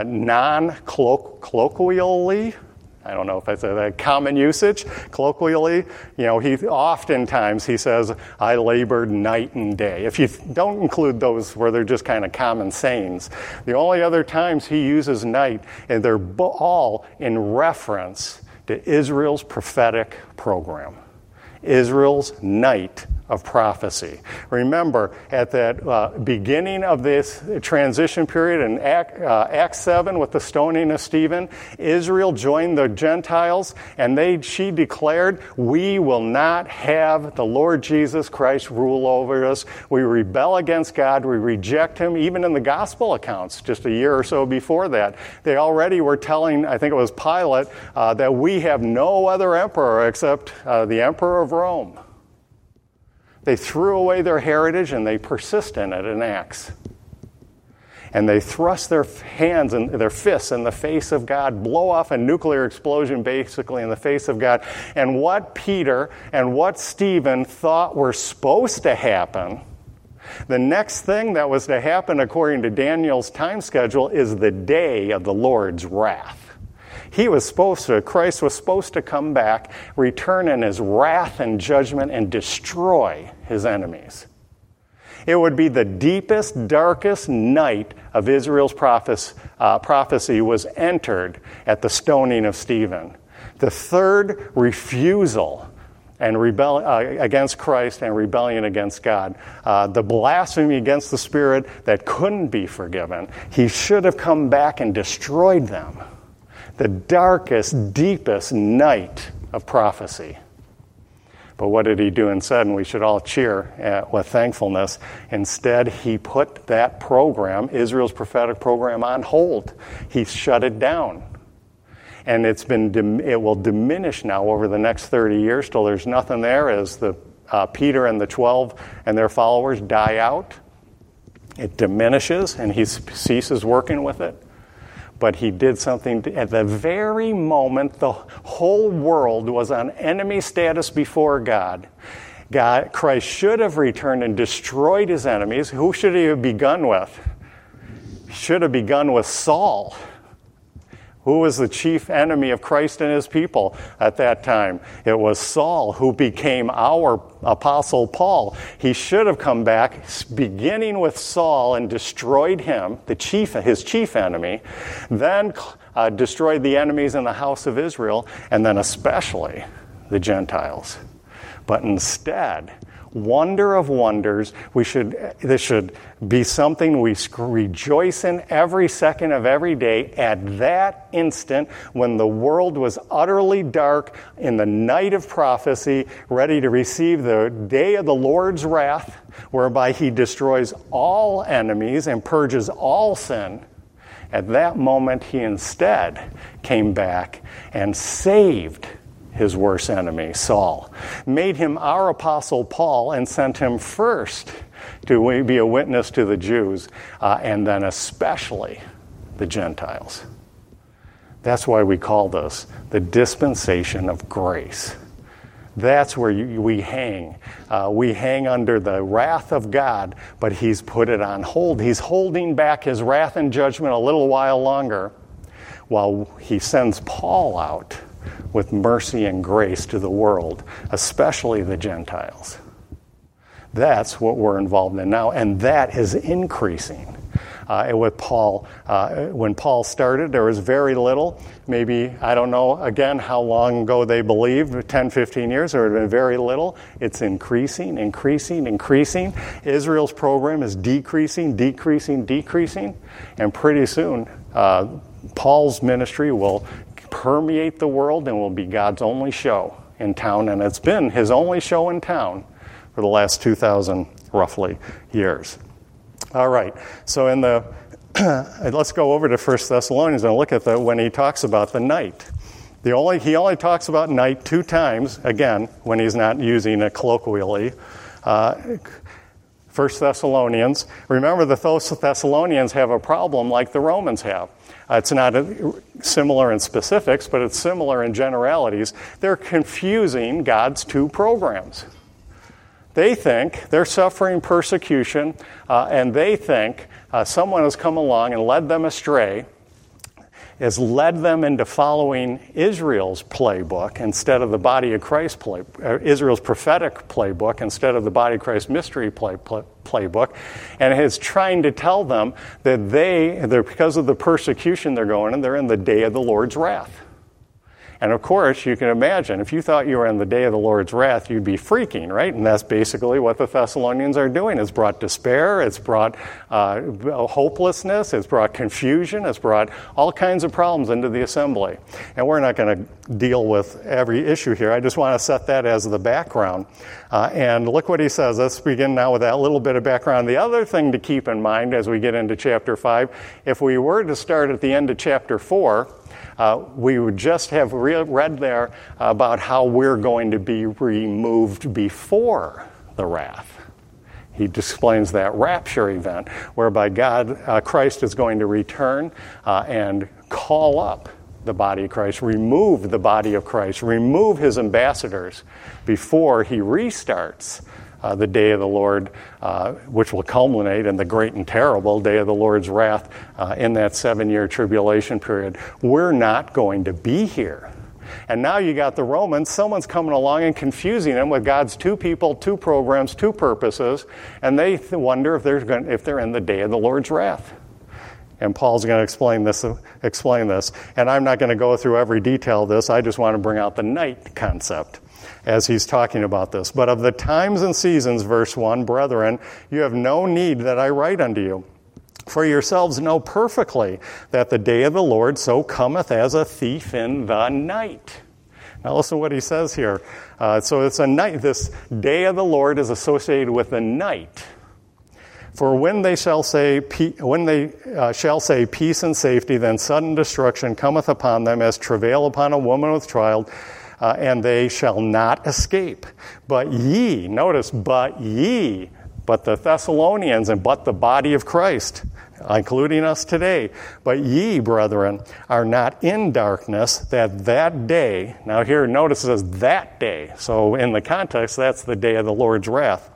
non-colloquially, I don't know if that's a, a common usage, colloquially, you know, he oftentimes he says, I labored night and day. If you don't include those where they're just kind of common sayings, the only other times he uses night, and they're all in reference to Israel's prophetic program, Israel's night of prophecy. Remember, at that uh, beginning of this transition period in Act, uh, Acts seven with the stoning of Stephen, Israel joined the Gentiles, and they she declared, we will not have the Lord Jesus Christ rule over us. We rebel against God. We reject him. Even in the gospel accounts, just a year or so before that, they already were telling, I think it was Pilate, uh, that we have no other emperor except uh, the emperor of Rome. They threw away their heritage, and they persist in it in Acts. And they thrust their hands and their fists in the face of God, blow off a nuclear explosion basically in the face of God. And what Peter and what Stephen thought were supposed to happen, the next thing that was to happen according to Daniel's time schedule is the day of the Lord's wrath. He was supposed to, Christ was supposed to come back, return in his wrath and judgment, and destroy his enemies. It would be the deepest, darkest night of Israel's prophes- uh, prophecy was entered at the stoning of Stephen. The third refusal and rebel uh, against Christ and rebellion against God. Uh, the blasphemy against the Spirit that couldn't be forgiven. He should have come back and destroyed them. The darkest, deepest night of prophecy. But what did he do instead? And we should all cheer at, with thankfulness. Instead, he put that program, Israel's prophetic program, on hold. He shut it down. And it's been it will diminish now over the next thirty years till there's nothing there as the uh, Peter and the twelve and their followers die out. It diminishes, and he ceases working with it. But he did something to, at the very moment the whole world was on enemy status before God. God, Christ should have returned and destroyed his enemies. Who should he have begun with? He should have begun with Saul. Who was the chief enemy of Christ and his people at that time? It was Saul, who became our apostle Paul. He should have come back, beginning with Saul, and destroyed him, the chief, his chief enemy, then uh, destroyed the enemies in the house of Israel, and then especially the Gentiles. But instead, wonder of wonders. We should, this should be something we rejoice in every second of every day. At that instant, when the world was utterly dark, in the night of prophecy, ready to receive the day of the Lord's wrath, whereby he destroys all enemies and purges all sin, at that moment he instead came back and saved his worst enemy, Saul, made him our apostle Paul, and sent him first to be a witness to the Jews, uh, and then especially the Gentiles. That's why we call this the dispensation of grace. That's where you, we hang. Uh, we hang under the wrath of God, but he's put it on hold. He's holding back his wrath and judgment a little while longer while he sends Paul out with mercy and grace to the world, especially the Gentiles. That's what we're involved in now, and that is increasing. Uh, with Paul, uh, when Paul started, there was very little. Maybe, I don't know, again, how long ago they believed, ten, fifteen years, there had been very little. It's increasing, increasing, increasing. Israel's program is decreasing, decreasing, decreasing. And pretty soon, uh, Paul's ministry will permeate the world and will be God's only show in town. And it's been his only show in town for the last two thousand, roughly, years. All right, so in the let's go over to First Thessalonians and look at the when he talks about the night. The only he only talks about night two times, again, when he's not using it colloquially. Uh, First Thessalonians. Remember, the Thessalonians have a problem like the Romans have. Uh, it's not a, similar in specifics, but it's similar in generalities. They're confusing God's two programs. They think they're suffering persecution, uh, and they think uh, someone has come along and led them astray, has led them into following Israel's playbook instead of the body of Christ play, uh, Israel's prophetic playbook instead of the body of Christ mystery play, play, playbook, and is trying to tell them that they, they're because of the persecution they're going in, they're in the day of the Lord's wrath. And of course, you can imagine, if you thought you were in the day of the Lord's wrath, you'd be freaking, right? And that's basically what the Thessalonians are doing. It's brought despair, it's brought uh, hopelessness, it's brought confusion, it's brought all kinds of problems into the assembly. And we're not going to deal with every issue here. I just want to set that as the background. Uh, and look what he says. Let's begin now with that little bit of background. The other thing to keep in mind as we get into chapter five, if we were to start at the end of chapter four, Uh, we would just have re- read there about how we're going to be removed before the wrath. He explains that rapture event whereby God, uh, Christ is going to return uh, and call up the body of Christ, remove the body of Christ, remove his ambassadors before he restarts Uh, the day of the Lord, uh, which will culminate in the great and terrible day of the Lord's wrath uh, in that seven-year tribulation period. We're not going to be here. And now you got the Romans, someone's coming along and confusing them with God's two people, two programs, two purposes, and they th- wonder if they're, going, if they're in the day of the Lord's wrath. And Paul's going to explain this, uh, explain this. And I'm not going to go through every detail of this. I just want to bring out the night concept as he's talking about this. But of the times and seasons, verse one, brethren, you have no need that I write unto you. For yourselves know perfectly that the day of the Lord so cometh as a thief in the night. Now listen to what he says here. Uh, so it's a night. This day of the Lord is associated with the night. For when they shall say, when they uh, shall say peace and safety, then sudden destruction cometh upon them as travail upon a woman with child, uh, and they shall not escape. But ye, notice, but ye, but the Thessalonians and but the body of Christ, including us today, but ye, brethren, are not in darkness, that that day, now here notice it says that day, so in the context, that's the day of the Lord's wrath.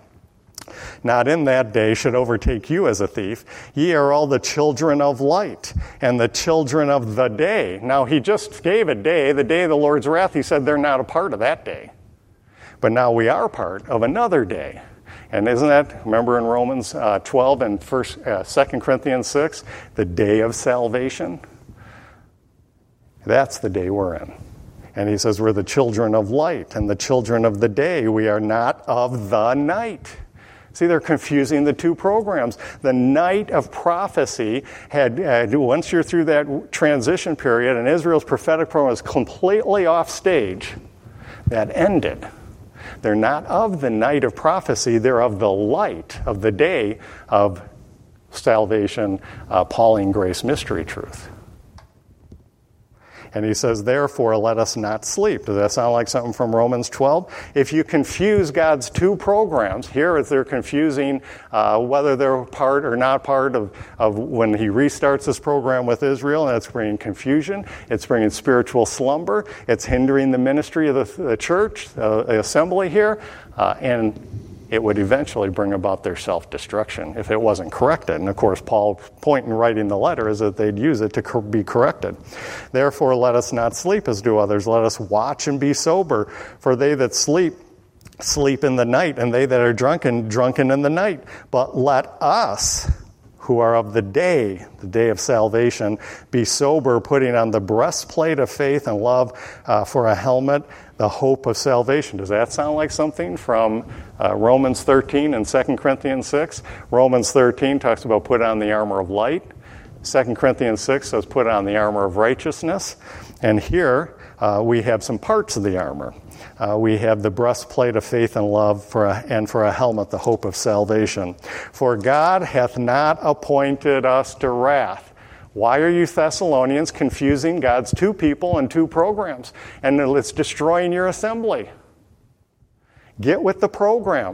Not in that day should overtake you as a thief. Ye are all the children of light and the children of the day. Now, he just gave a day, the day of the Lord's wrath. He said they're not a part of that day. But now we are part of another day. And isn't that, remember in Romans uh, twelve and first, uh, Second Corinthians six, the day of salvation? That's the day we're in. And he says we're the children of light and the children of the day. We are not of the night. See, they're confusing the two programs. The night of prophecy had, uh, once you're through that transition period and Israel's prophetic program was completely off stage, that ended. They're not of the night of prophecy, they're of the light of the day of salvation, uh, Pauline grace mystery truth. And he says, therefore, let us not sleep. Does that sound like something from Romans twelve? If you confuse God's two programs, here they're confusing uh, whether they're part or not part of, of when he restarts this program with Israel, and it's bringing confusion, it's bringing spiritual slumber, it's hindering the ministry of the, the church, uh, the assembly here, uh, and it would eventually bring about their self-destruction if it wasn't corrected. And of course, Paul's point in writing the letter is that they'd use it to be corrected. Therefore, let us not sleep as do others. Let us watch and be sober. For they that sleep, sleep in the night, and they that are drunken, drunken in the night. But let us, who are of the day, the day of salvation, be sober, putting on the breastplate of faith and love, uh, for a helmet, the hope of salvation. Does that sound like something from uh, Romans thirteen and Second Corinthians six? Romans thirteen talks about put on the armor of light. Second Corinthians six says put on the armor of righteousness. And here uh, we have some parts of the armor. Uh, we have the breastplate of faith and love, for a, and for a helmet, the hope of salvation. For God hath not appointed us to wrath. Why are you Thessalonians confusing God's two people and two programs? And it's destroying your assembly. Get with the program.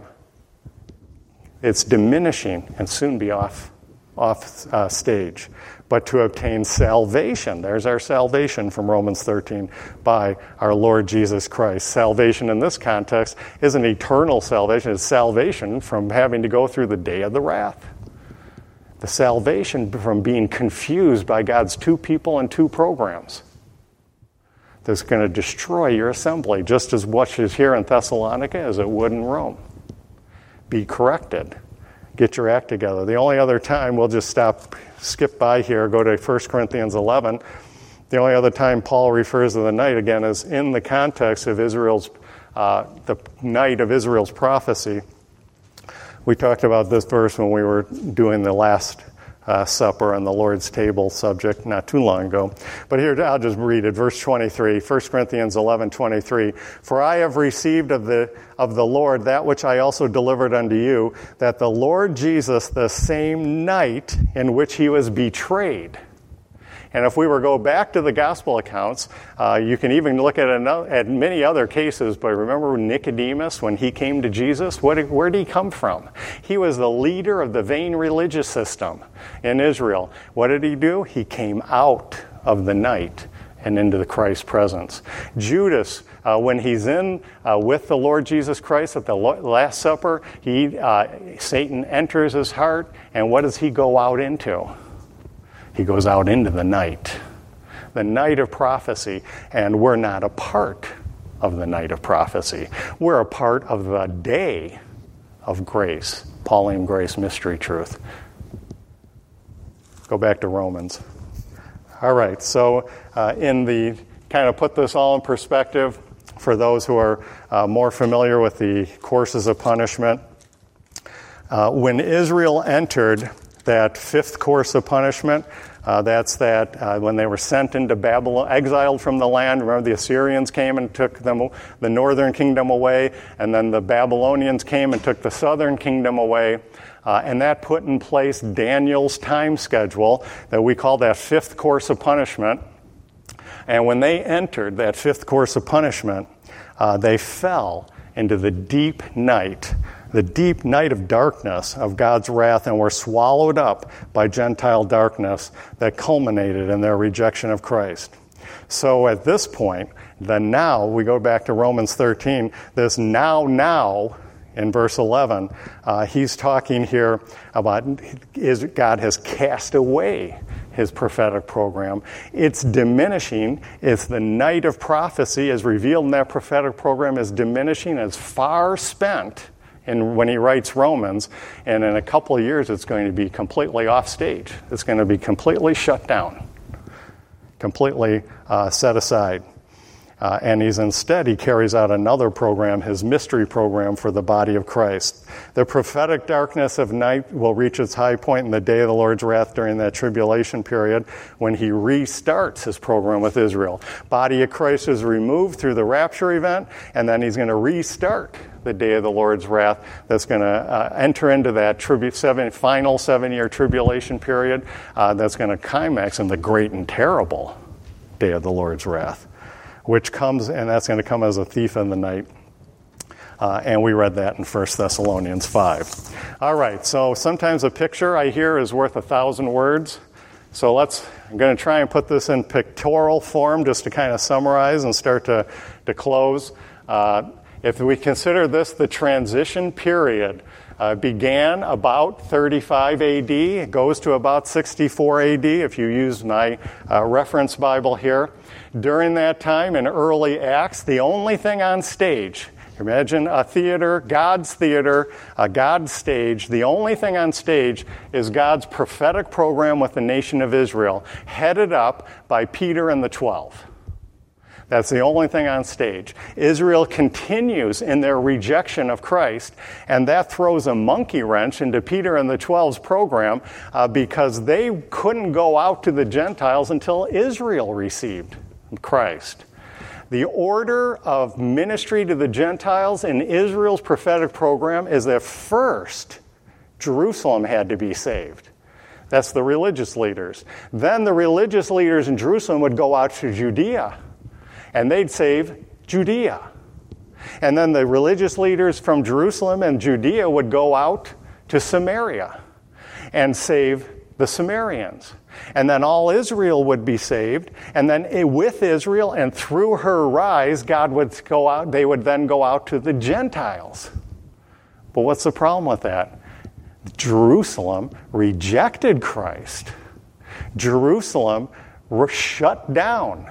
It's diminishing and soon be off, off uh, stage. But to obtain salvation, there's our salvation from Romans thirteen, by our Lord Jesus Christ. Salvation in this context is an eternal salvation. It's salvation from having to go through the day of the wrath. The salvation from being confused by God's two people and two programs. That's going to destroy your assembly, just as much as here in Thessalonica as it would in Rome. Be corrected. Get your act together. The only other time, we'll just stop, skip by here, go to First Corinthians eleven. The only other time Paul refers to the night, again, is in the context of Israel's, uh, the night of Israel's prophecy. We talked about this verse when we were doing the Last uh, Supper and the Lord's table subject not too long ago. But here, I'll just read it, verse twenty-three, First Corinthians eleven twenty-three. For I have received of the of the Lord that which I also delivered unto you, that the Lord Jesus, the same night in which he was betrayed. And if we were to go back to the gospel accounts, uh, you can even look at another, at many other cases, but remember Nicodemus, when he came to Jesus, what, where did he come from? He was the leader of the vain religious system in Israel. What did he do? He came out of the night and into the Christ's presence. Judas, uh, when he's in uh, with the Lord Jesus Christ at the Last Supper, he uh, Satan enters his heart, and what does he go out into? He goes out into the night, the night of prophecy, and we're not a part of the night of prophecy. We're a part of the day of grace, Pauline grace mystery truth. Go back to Romans. All right, so uh, in the, kind of put this all in perspective for those who are uh, more familiar with the courses of punishment. Uh, when Israel entered that fifth course of punishment, uh, that's that uh, when they were sent into Babylon, exiled from the land. Remember, the Assyrians came and took them, the northern kingdom away, and then the Babylonians came and took the southern kingdom away. Uh, and that put in place Daniel's time schedule that we call that fifth course of punishment. And when they entered that fifth course of punishment, uh, they fell into the deep night, the deep night of darkness of God's wrath, and were swallowed up by Gentile darkness that culminated in their rejection of Christ. So at this point, the now, we go back to Romans thirteen, this now, now, in verse eleven, uh, he's talking here about is God has cast away his prophetic program. It's diminishing. It's the night of prophecy as revealed in that prophetic program is diminishing. It's far spent in when he writes Romans, and in a couple of years it's going to be completely off stage. It's going to be completely shut down, completely uh, set aside. Uh, and he's instead, he carries out another program, his mystery program for the body of Christ. The prophetic darkness of night will reach its high point in the day of the Lord's wrath during that tribulation period when he restarts his program with Israel. Body of Christ is removed through the rapture event, and then he's going to restart the day of the Lord's wrath that's going to uh, enter into that tribu- seven, final seven-year tribulation period uh, that's going to climax in the great and terrible day of the Lord's wrath, which comes, and that's going to come as a thief in the night. Uh, and we read that in First Thessalonians five. All right, so sometimes a picture I hear is worth a thousand words. So let's, I'm going to try and put this in pictorial form just to kind of summarize and start to, to close. Uh, if we consider this the transition period, uh, began about thirty-five A D, it goes to about sixty-four A D if you use my uh, reference Bible here. During that time in early Acts, the only thing on stage, imagine a theater, God's theater, a God's stage, the only thing on stage is God's prophetic program with the nation of Israel, headed up by Peter and the twelve. That's the only thing on stage. Israel continues in their rejection of Christ, and that throws a monkey wrench into Peter and the twelve's program uh, because they couldn't go out to the Gentiles until Israel received Christ. The order of ministry to the Gentiles in Israel's prophetic program is that first Jerusalem had to be saved. That's the religious leaders. Then the religious leaders in Jerusalem would go out to Judea, and they'd save Judea. And then the religious leaders from Jerusalem and Judea would go out to Samaria and save the Samaritans. And then all Israel would be saved. And then with Israel and through her rise, God would go out, they would then go out to the Gentiles. But what's the problem with that? Jerusalem rejected Christ. Jerusalem shut down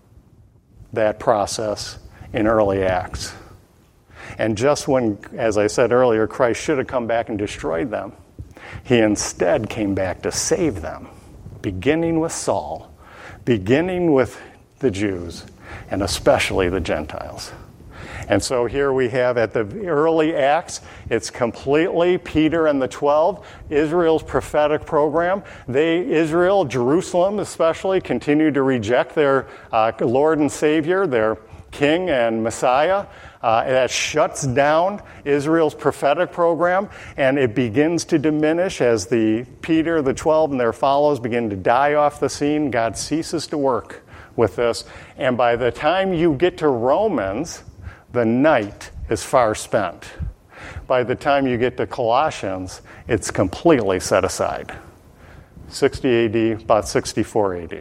that process in early Acts. And just when, as I said earlier, Christ should have come back and destroyed them, he instead came back to save them, beginning with Saul, beginning with the Jews, and especially the Gentiles. And so here we have at the early Acts, it's completely Peter and the twelve, Israel's prophetic program. They, Israel, Jerusalem especially, continue to reject their uh, Lord and Savior, their King and Messiah. Uh, that shuts down Israel's prophetic program, and it begins to diminish as the Peter, the twelve, and their followers begin to die off the scene. God ceases to work with this. And by the time you get to Romans, the night is far spent. By the time you get to Colossians, it's completely set aside. sixty A D, about sixty-four A D.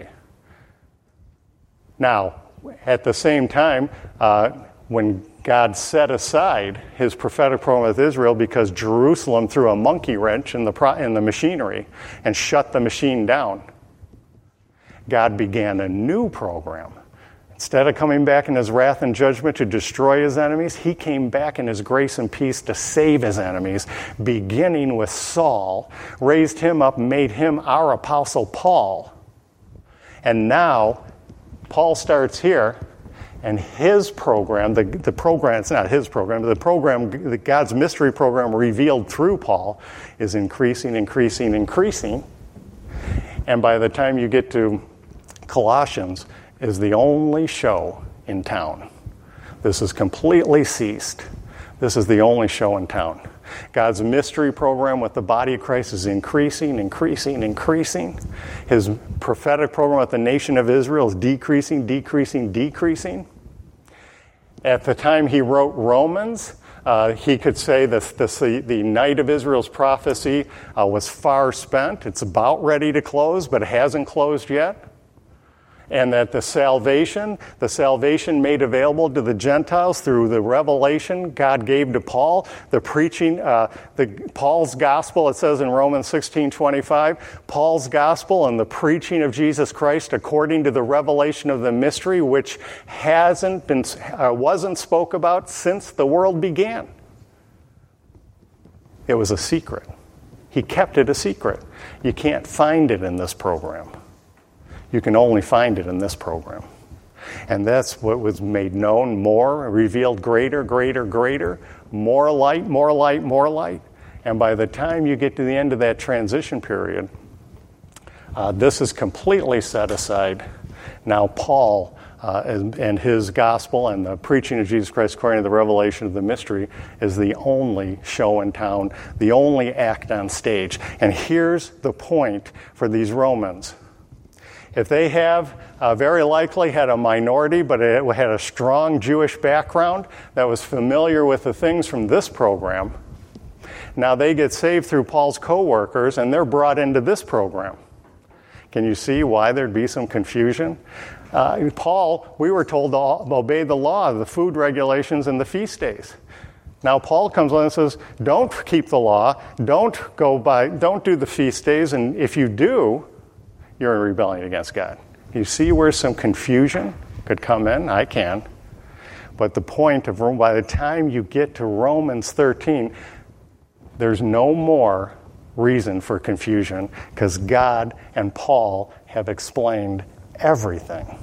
Now, at the same time, uh, when God set aside his prophetic program with Israel because Jerusalem threw a monkey wrench in the pro- in the machinery and shut the machine down, God began a new program. Instead of coming back in his wrath and judgment to destroy his enemies, he came back in his grace and peace to save his enemies, beginning with Saul, raised him up, made him our apostle Paul. And now, Paul starts here, and his program, the, the program, it's not his program, but the program, the God's mystery program revealed through Paul is increasing, increasing, increasing. And by the time you get to Colossians, is the only show in town. This is completely ceased. This is the only show in town. God's mystery program with the body of Christ is increasing, increasing, increasing. His prophetic program with the nation of Israel is decreasing, decreasing, decreasing. At the time he wrote Romans, uh, he could say that the, the night of Israel's prophecy uh, was far spent. It's about ready to close, but it hasn't closed yet. And that the salvation, the salvation made available to the Gentiles through the revelation God gave to Paul, the preaching, uh, the Paul's gospel, it says in Romans sixteen twenty-five, Paul's gospel and the preaching of Jesus Christ according to the revelation of the mystery, which hasn't been, uh, wasn't spoke about since the world began. It was a secret. He kept it a secret. You can't find it in this program. You can only find it in this program. And that's what was made known more, revealed greater, greater, greater, more light, more light, more light. And by the time you get to the end of that transition period, uh, this is completely set aside. Now Paul uh, and, and his gospel and the preaching of Jesus Christ according to the revelation of the mystery is the only show in town, the only act on stage. And here's the point for these Romans. If they have, uh, very likely had a minority, but it had a strong Jewish background that was familiar with the things from this program, now they get saved through Paul's co-workers, and they're brought into this program. Can you see why there'd be some confusion? Uh, Paul, we were told to obey the law, the food regulations, and the feast days. Now Paul comes along and says, don't keep the law, don't go by, don't do the feast days, and if you do, you're in rebellion against God. You see where some confusion could come in? I can. But the point of Rome, by the time you get to Romans thirteen, there's no more reason for confusion because God and Paul have explained everything.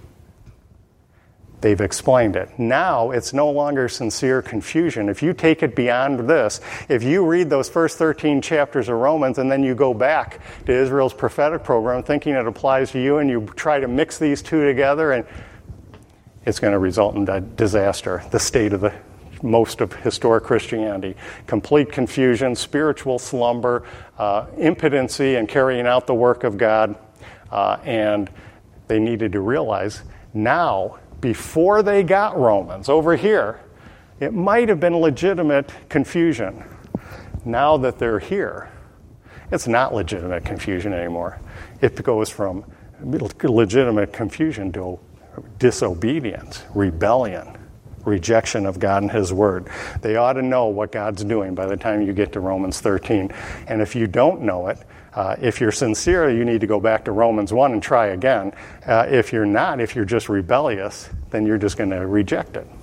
They've explained it. Now it's no longer sincere confusion. If you take it beyond this, if you read those first thirteen chapters of Romans and then you go back to Israel's prophetic program thinking it applies to you and you try to mix these two together, and it's going to result in that disaster, the state of the most of historic Christianity. Complete confusion, spiritual slumber, uh, impotency in carrying out the work of God. Uh, and they needed to realize now, before they got Romans, over here, it might have been legitimate confusion. Now that they're here, it's not legitimate confusion anymore. It goes from legitimate confusion to disobedience, rebellion, rejection of God and His Word. They ought to know what God's doing by the time you get to Romans thirteen. And if you don't know it, uh, if you're sincere, you need to go back to Romans one and try again. Uh, if you're not, if you're just rebellious, then you're just going to reject it.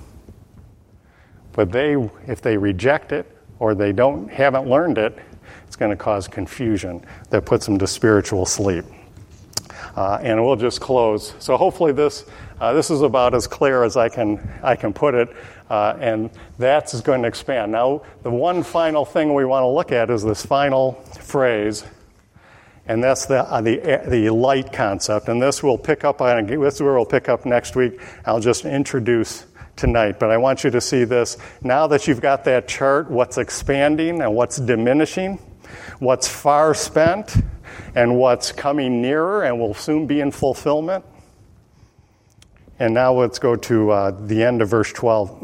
But they, if they reject it or they don't haven't learned it, it's going to cause confusion that puts them to spiritual sleep. Uh, and we'll just close. So hopefully this uh, this is about as clear as I can I can put it, uh, and that's going to expand. Now, the one final thing we want to look at is this final phrase, and that's the uh, the the light concept. And this we'll pick up on. This is where we'll pick up next week. I'll just introduce tonight, but I want you to see this. Now that you've got that chart, what's expanding and what's diminishing, what's far spent, and what's coming nearer and will soon be in fulfillment. And now let's go to uh, the end of verse twelve.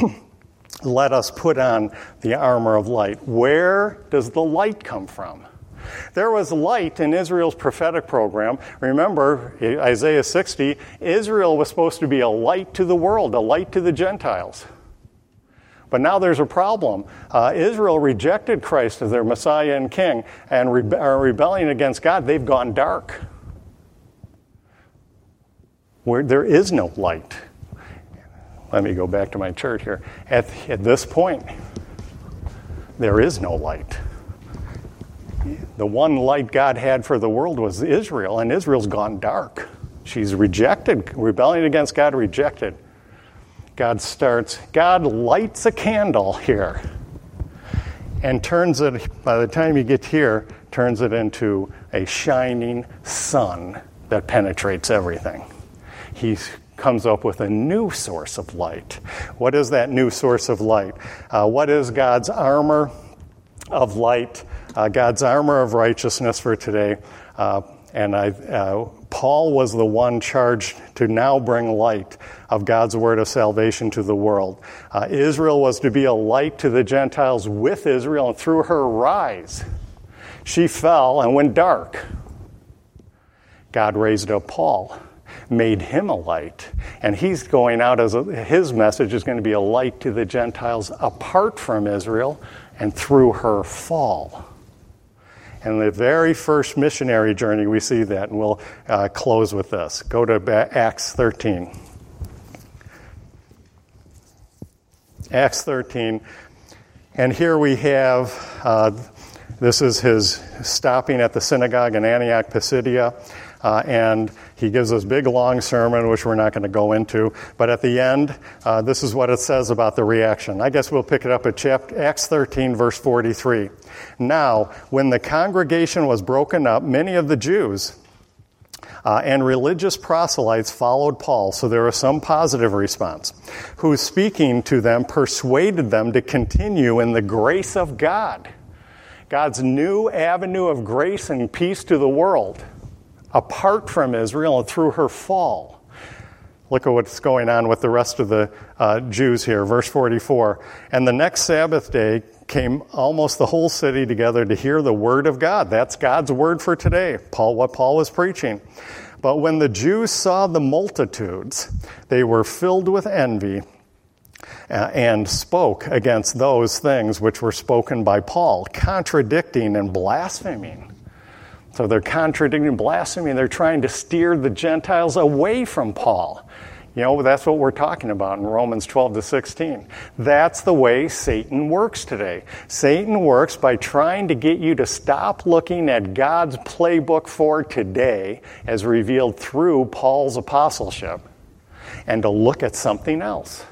Let us put on the armor of light. Where does the light come from? There was light in Israel's prophetic program. Remember, Isaiah sixty, Israel was supposed to be a light to the world, a light to the Gentiles. But now there's a problem. Uh, Israel rejected Christ as their Messiah and King and re- are rebelling against God. They've gone dark. Where there is no light. Let me go back to my chart here. At, at this point, there is no light. The one light God had for the world was Israel, and Israel's gone dark. She's rejected, rebelling against God, rejected. God starts, God lights a candle here and turns it, by the time you get here, turns it into a shining sun that penetrates everything. He comes up with a new source of light. What is that new source of light? Uh, what is God's armor of light? Uh, God's armor of righteousness for today. Uh, and I, uh, Paul was the one charged to now bring light of God's word of salvation to the world. Uh, Israel was to be a light to the Gentiles with Israel, and through her rise, she fell and went dark. God raised up Paul, made him a light, and he's going out as a, his message is going to be a light to the Gentiles apart from Israel and through her fall. And the very first missionary journey, we see that, and we'll uh, close with this. Go to Acts thirteen. Acts thirteen, and here we have, uh, this is his stopping at the synagogue in Antioch, Pisidia. Uh, and he gives this big, long sermon, which we're not going to go into. But at the end, uh, this is what it says about the reaction. I guess we'll pick it up at chapter, Acts thirteen, verse forty-three. Now, when the congregation was broken up, many of the Jews uh, and religious proselytes followed Paul, so there was some positive response, who, speaking to them, persuaded them to continue in the grace of God, God's new avenue of grace and peace to the world, apart from Israel and through her fall. Look at what's going on with the rest of the uh, Jews here. Verse forty-four. And the next Sabbath day came almost the whole city together to hear the word of God. That's God's word for today, Paul, what Paul was preaching. But when the Jews saw the multitudes, they were filled with envy uh, and spoke against those things which were spoken by Paul, contradicting and blaspheming. So they're contradicting, blaspheming. They're trying to steer the Gentiles away from Paul. You know, that's what we're talking about in Romans twelve to sixteen. That's the way Satan works today. Satan works by trying to get you to stop looking at God's playbook for today as revealed through Paul's apostleship and to look at something else.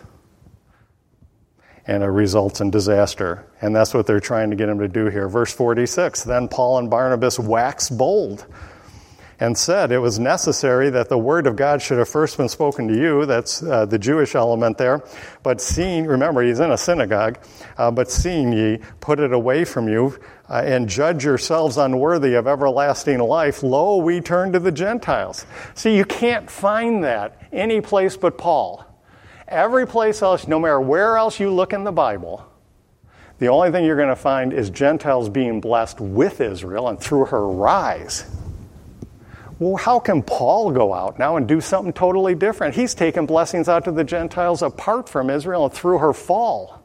And it results in disaster. And that's what they're trying to get him to do here. Verse forty-six, then Paul and Barnabas waxed bold and said it was necessary that the word of God should have first been spoken to you. That's uh, the Jewish element there. But seeing, remember, he's in a synagogue, uh, but seeing ye, put it away from you, uh, and judge yourselves unworthy of everlasting life. Lo, we turn to the Gentiles. See, you can't find that any place but Paul. Every place else, no matter where else you look in the Bible, the only thing you're going to find is Gentiles being blessed with Israel and through her rise. Well, how can Paul go out now and do something totally different? He's taken blessings out to the Gentiles apart from Israel and through her fall.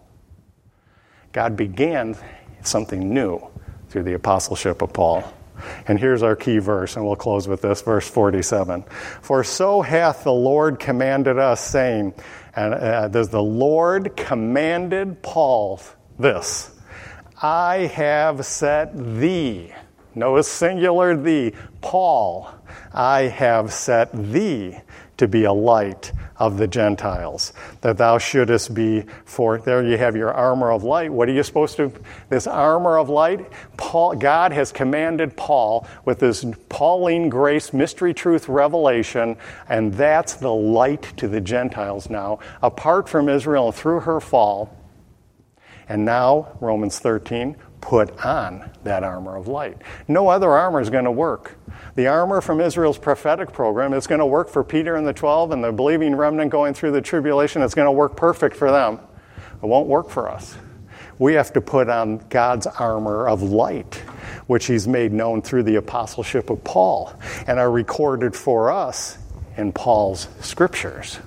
God began something new through the apostleship of Paul. And here's our key verse, and we'll close with this, verse forty-seven. For so hath the Lord commanded us, saying, and uh, the Lord commanded Paul this, I have set thee, notice singular thee, Paul, I have set thee to be a light of the Gentiles, that thou shouldest be for, there you have your armor of light. What are you supposed to, this armor of light? Paul, God has commanded Paul with this Pauline grace, mystery, truth, revelation, and that's the light to the Gentiles now, apart from Israel and through her fall. And now, Romans thirteen, put on that armor of light. No other armor is going to work. The armor from Israel's prophetic program is going to work for Peter and the twelve and the believing remnant going through the tribulation. It's going to work perfect for them. It won't work for us. We have to put on God's armor of light, which he's made known through the apostleship of Paul and are recorded for us in Paul's scriptures.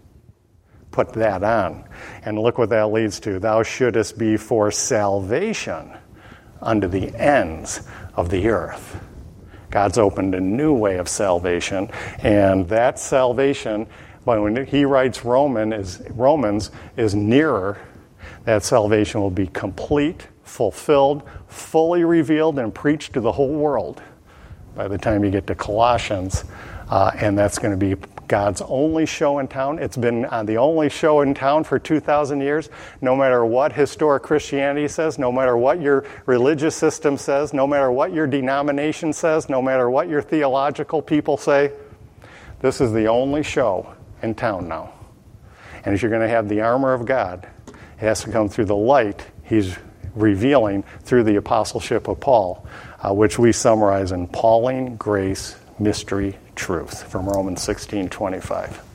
Put that on. And look what that leads to. Thou shouldest be for salvation unto the ends of the earth. God's opened a new way of salvation, and that salvation, when he writes Roman is, Romans, is nearer. That salvation will be complete, fulfilled, fully revealed, and preached to the whole world by the time you get to Colossians, uh, and that's going to be God's only show in town. It's been uh, the only show in town for two thousand years. No matter what historic Christianity says, no matter what your religious system says, no matter what your denomination says, no matter what your theological people say, this is the only show in town now. And if you're going to have the armor of God, it has to come through the light he's revealing through the apostleship of Paul, uh, which we summarize in Pauline grace, mystery, truth, from Romans sixteen twenty-five.